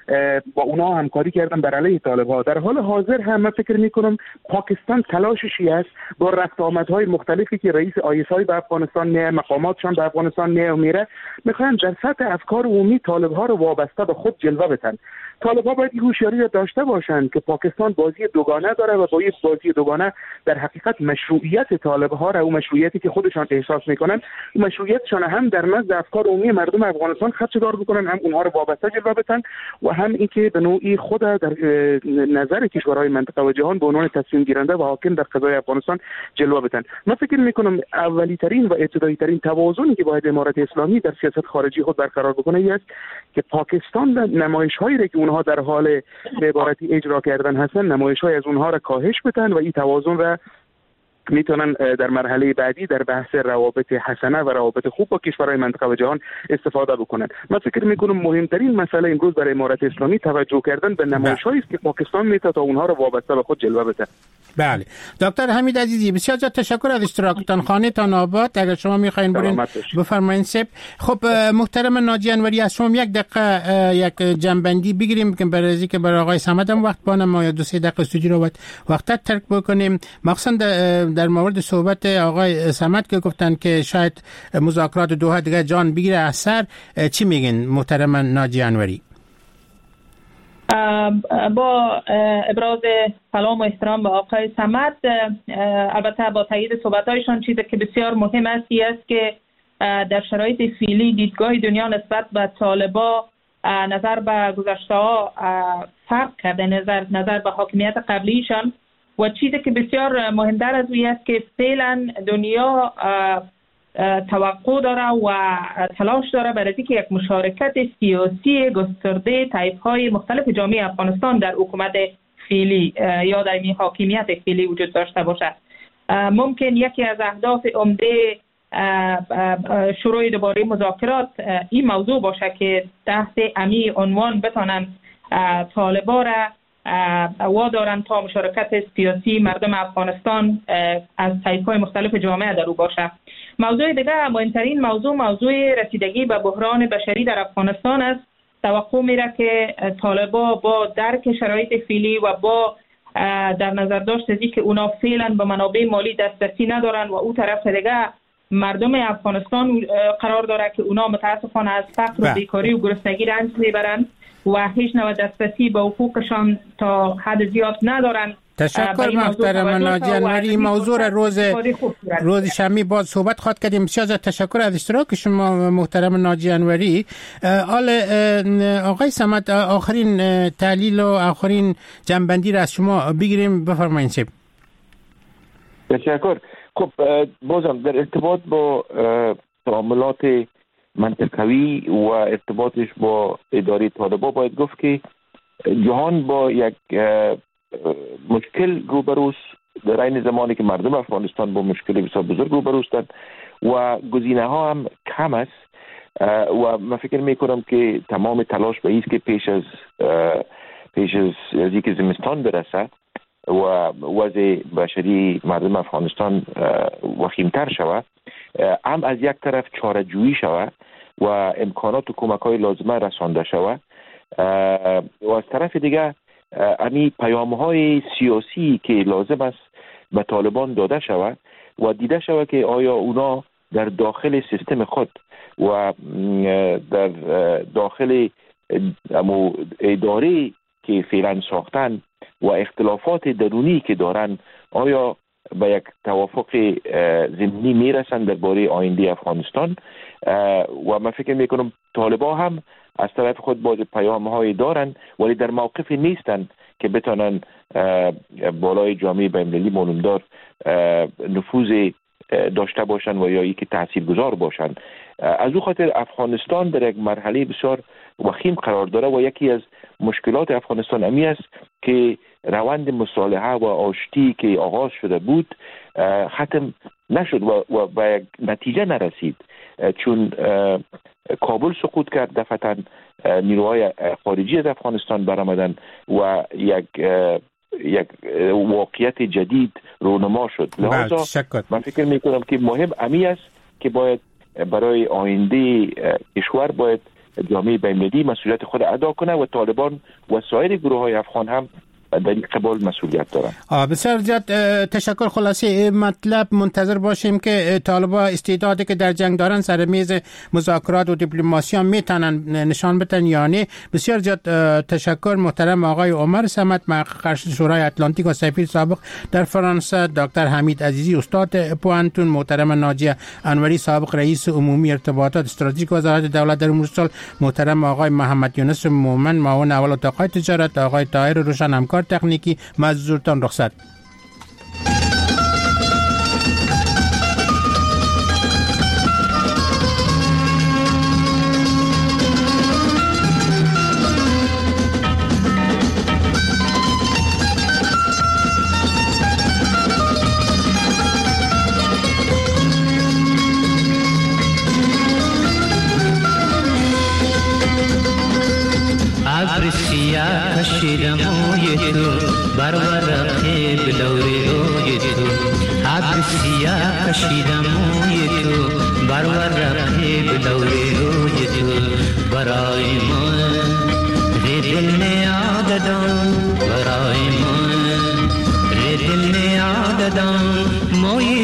Speaker 6: با اونا همکاری کردن بر علیه طالب‌ها. در حال حاضر هم من فکر می‌کنم پاکستان تلاشش است با رفت آمدهای مختلفی که رئیس آی‌اس‌آی به افغانستان میاد، مقاماتشان به افغانستان میره، می‌خوان در سطح افکار عمومی طالب‌ها رو وابسته به خود جلوه بدن. طالب‌ها باید این هوشیاری را داشته باشند که پاکستان بازی دوگانه داره و با این بازی دوگانه در حقیقت مشروعیت طالب‌ها را، اون مشروعیتی که خودشان احساس می‌کنن، مشروعیتشان هم در نزد افکار عمومی مردم افغانستان خدشه‌دار بکنن، هم اونها رو وابسته جلوه بدن و هم اینکه به نوعی خود در نظر کشورهای منطقه و جهان به عنوان تصمیم گیرنده و حاکم در قضای افغانستان جلوه بدن. من فکر می‌کنم اولی ترین و ابتدایی ترین توازنی که باید امارت اسلامی در سیاست خارجی خود برقرار بکنه است که پاکستان در نمایش‌هایی که اونها در حال به عبارتی اجرا کردن هستن، نمایش‌های از اونها را کاهش بدن و این توازن را میتونن در مرحله بعدی در بحث روابط حسنه و روابط خوب با کشورهای منطقه و جهان استفاده بکنن. من فکر میکنم مهمترین مسئله امروز برای امارت اسلامی توجه کردن به نمایش‌هایی است که پاکستان میتونه تا اونها رو وابسته به خود جلوه بده.
Speaker 4: بله دکتر حمید عزیزی، بسیار تشکر از اشتراکتان. خانه تان آباد. اگر شما میخواین برین بفرمایید سب. خب محترم ناجی انوری، از شما یک دقیقه یک جنبندی بگیریم که برای که برای آقای صمد هم وقت بانم ما یا 2-3 دقیقه استودیو رو وقت ترک بکنیم، مخصوصا در مورد صحبت آقای صمد که گفتن که شاید مذاکرات دوحه دیگه جان بگیره از سر. چی میگین محترم ناجی انوری؟
Speaker 5: با ابراز سلام و احترام به آقای صمد، البته با تایید صحبت‌هایشان چیزی که بسیار مهم است که در شرایط فعلی دیدگاه دنیا نسبت به طالبان نظر به گذشته‌ها فرق کرده، نظر به حاکمیت قبلیشان و چیزی که بسیار مهمتر از اون است که فعلا دنیا توقع داره و تلاش داره برای اینکه یک مشارکت سیاسی گسترده طیف‌های مختلف جامعه افغانستان در حکومت فعلی یا در این حاکمیت فعلی وجود داشته باشد. ممکن یکی از اهداف عمده شروع دوباره مذاکرات این موضوع باشه که تحت امی عنوان بتانن طالبا را وادارن تا مشارکت سیاسی مردم افغانستان از طیف‌های مختلف جامعه در او باشه. موضوع دیگه مهمترین موضوع رسیدگی به بحران بشری در افغانستان است. توقع میره که طالبا با درک شرایط فعلی و با در نظر داشت از که اونا فعلا به منابع مالی دسترسی ندارن و او طرف دیگه مردم افغانستان قرار داره که اونا متاسفانه از فقر و بیکاری و گرسنگی رنج میبرن و هیچ نوع دسترسی به حقوقشان تا حد زیاد ندارن.
Speaker 4: تشکر محترم ناجی انوری. این موضوع را روز شنبه باز صحبت خواهد کردیم. بسیار تشکر از اشتراک شما محترم ناجی انوری. آقای صمد، آخرین تحلیل و آخرین جنبندی را از شما بگیریم، بفرمایید.
Speaker 12: تشکر. خب بازم در ارتباط با تعاملات منطقوی و ارتباطش با اداره طالبان باید گفت که جهان با یک مشکل روبروست در این زمانی که مردم افغانستان با مشکل بسیار بزرگ روبروستند و گزینه ها هم کم است و من فکر میکنم که تمام تلاش به ایست که پیش از اینکه زمستان برسد و وضع بشری مردم افغانستان وخیمتر شود، هم از یک طرف چاره جویی شود و امکانات و کمک های لازمه رسانده شود و از طرف دیگه امی پیام های سیاسی که لازم است به طالبان داده شود و دیده شود که آیا اونا در داخل سیستم خود و در داخل اداره که فعلا ساختن و اختلافات درونی که دارن آیا به یک توافق ضمنی میرسن درباره آینده افغانستان. و من فکر میکنم طالبان هم از طرف خود باز پیام‌های دارن ولی در موقف نیستن که بتونن بالای جامعه بین‌المللی مانوندار نفوذ داشته باشن و یا اینکه تاثیرگذار باشن. از او خاطر افغانستان در یک مرحله بسیار وخیم قرار داره و یکی از مشکلات افغانستان امی است که روند مصالحه و آشتی که آغاز شده بود ختم نشد و به نتیجه نرسید، چون کابل سقوط کرد، دفعتاً نیروهای خارجی از افغانستان برآمدن و یک واقعیت جدید رونما شد. لذا من فکر میکنم که مهم امی است که باید برای آینده کشور باید جامعه بین‌المللی مسئولیت خود ادا کنه و طالبان و سایر گروه های افغان هم در این قبال مسئولیت دارن.
Speaker 4: بسیار زیاد تشکر. خلاصه مطلب منتظر باشیم که طالبان استعدادی که در جنگ دارن سر میز مذاکرات و دیپلماسی هم میتونن نشان بدن یا نه. بسیار زیاد تشکر محترم آقای عمر صمد، مقرر شورای اتلانتیک و سفیر سابق در فرانسه، دکتر حمید عزیزی استاد پوانتون، محترم ناجی انوری سابق رئیس عمومی ارتباطات استراتژیک وزارت دولت در امور صلح، محترم آقای محمد یونس مومن معاون اول اتاق تجارت، آقای طاهر روشن همکار تکنیکی. مزورتان رخصت.
Speaker 14: کشیدم اوی تو بر ورقه بلوری روی تو، ابر سیاه کشیدم اوی تو بر ورقه بلوری روی تو، برای من دل نیاد دادم، برای من دل نیاد دادم، موی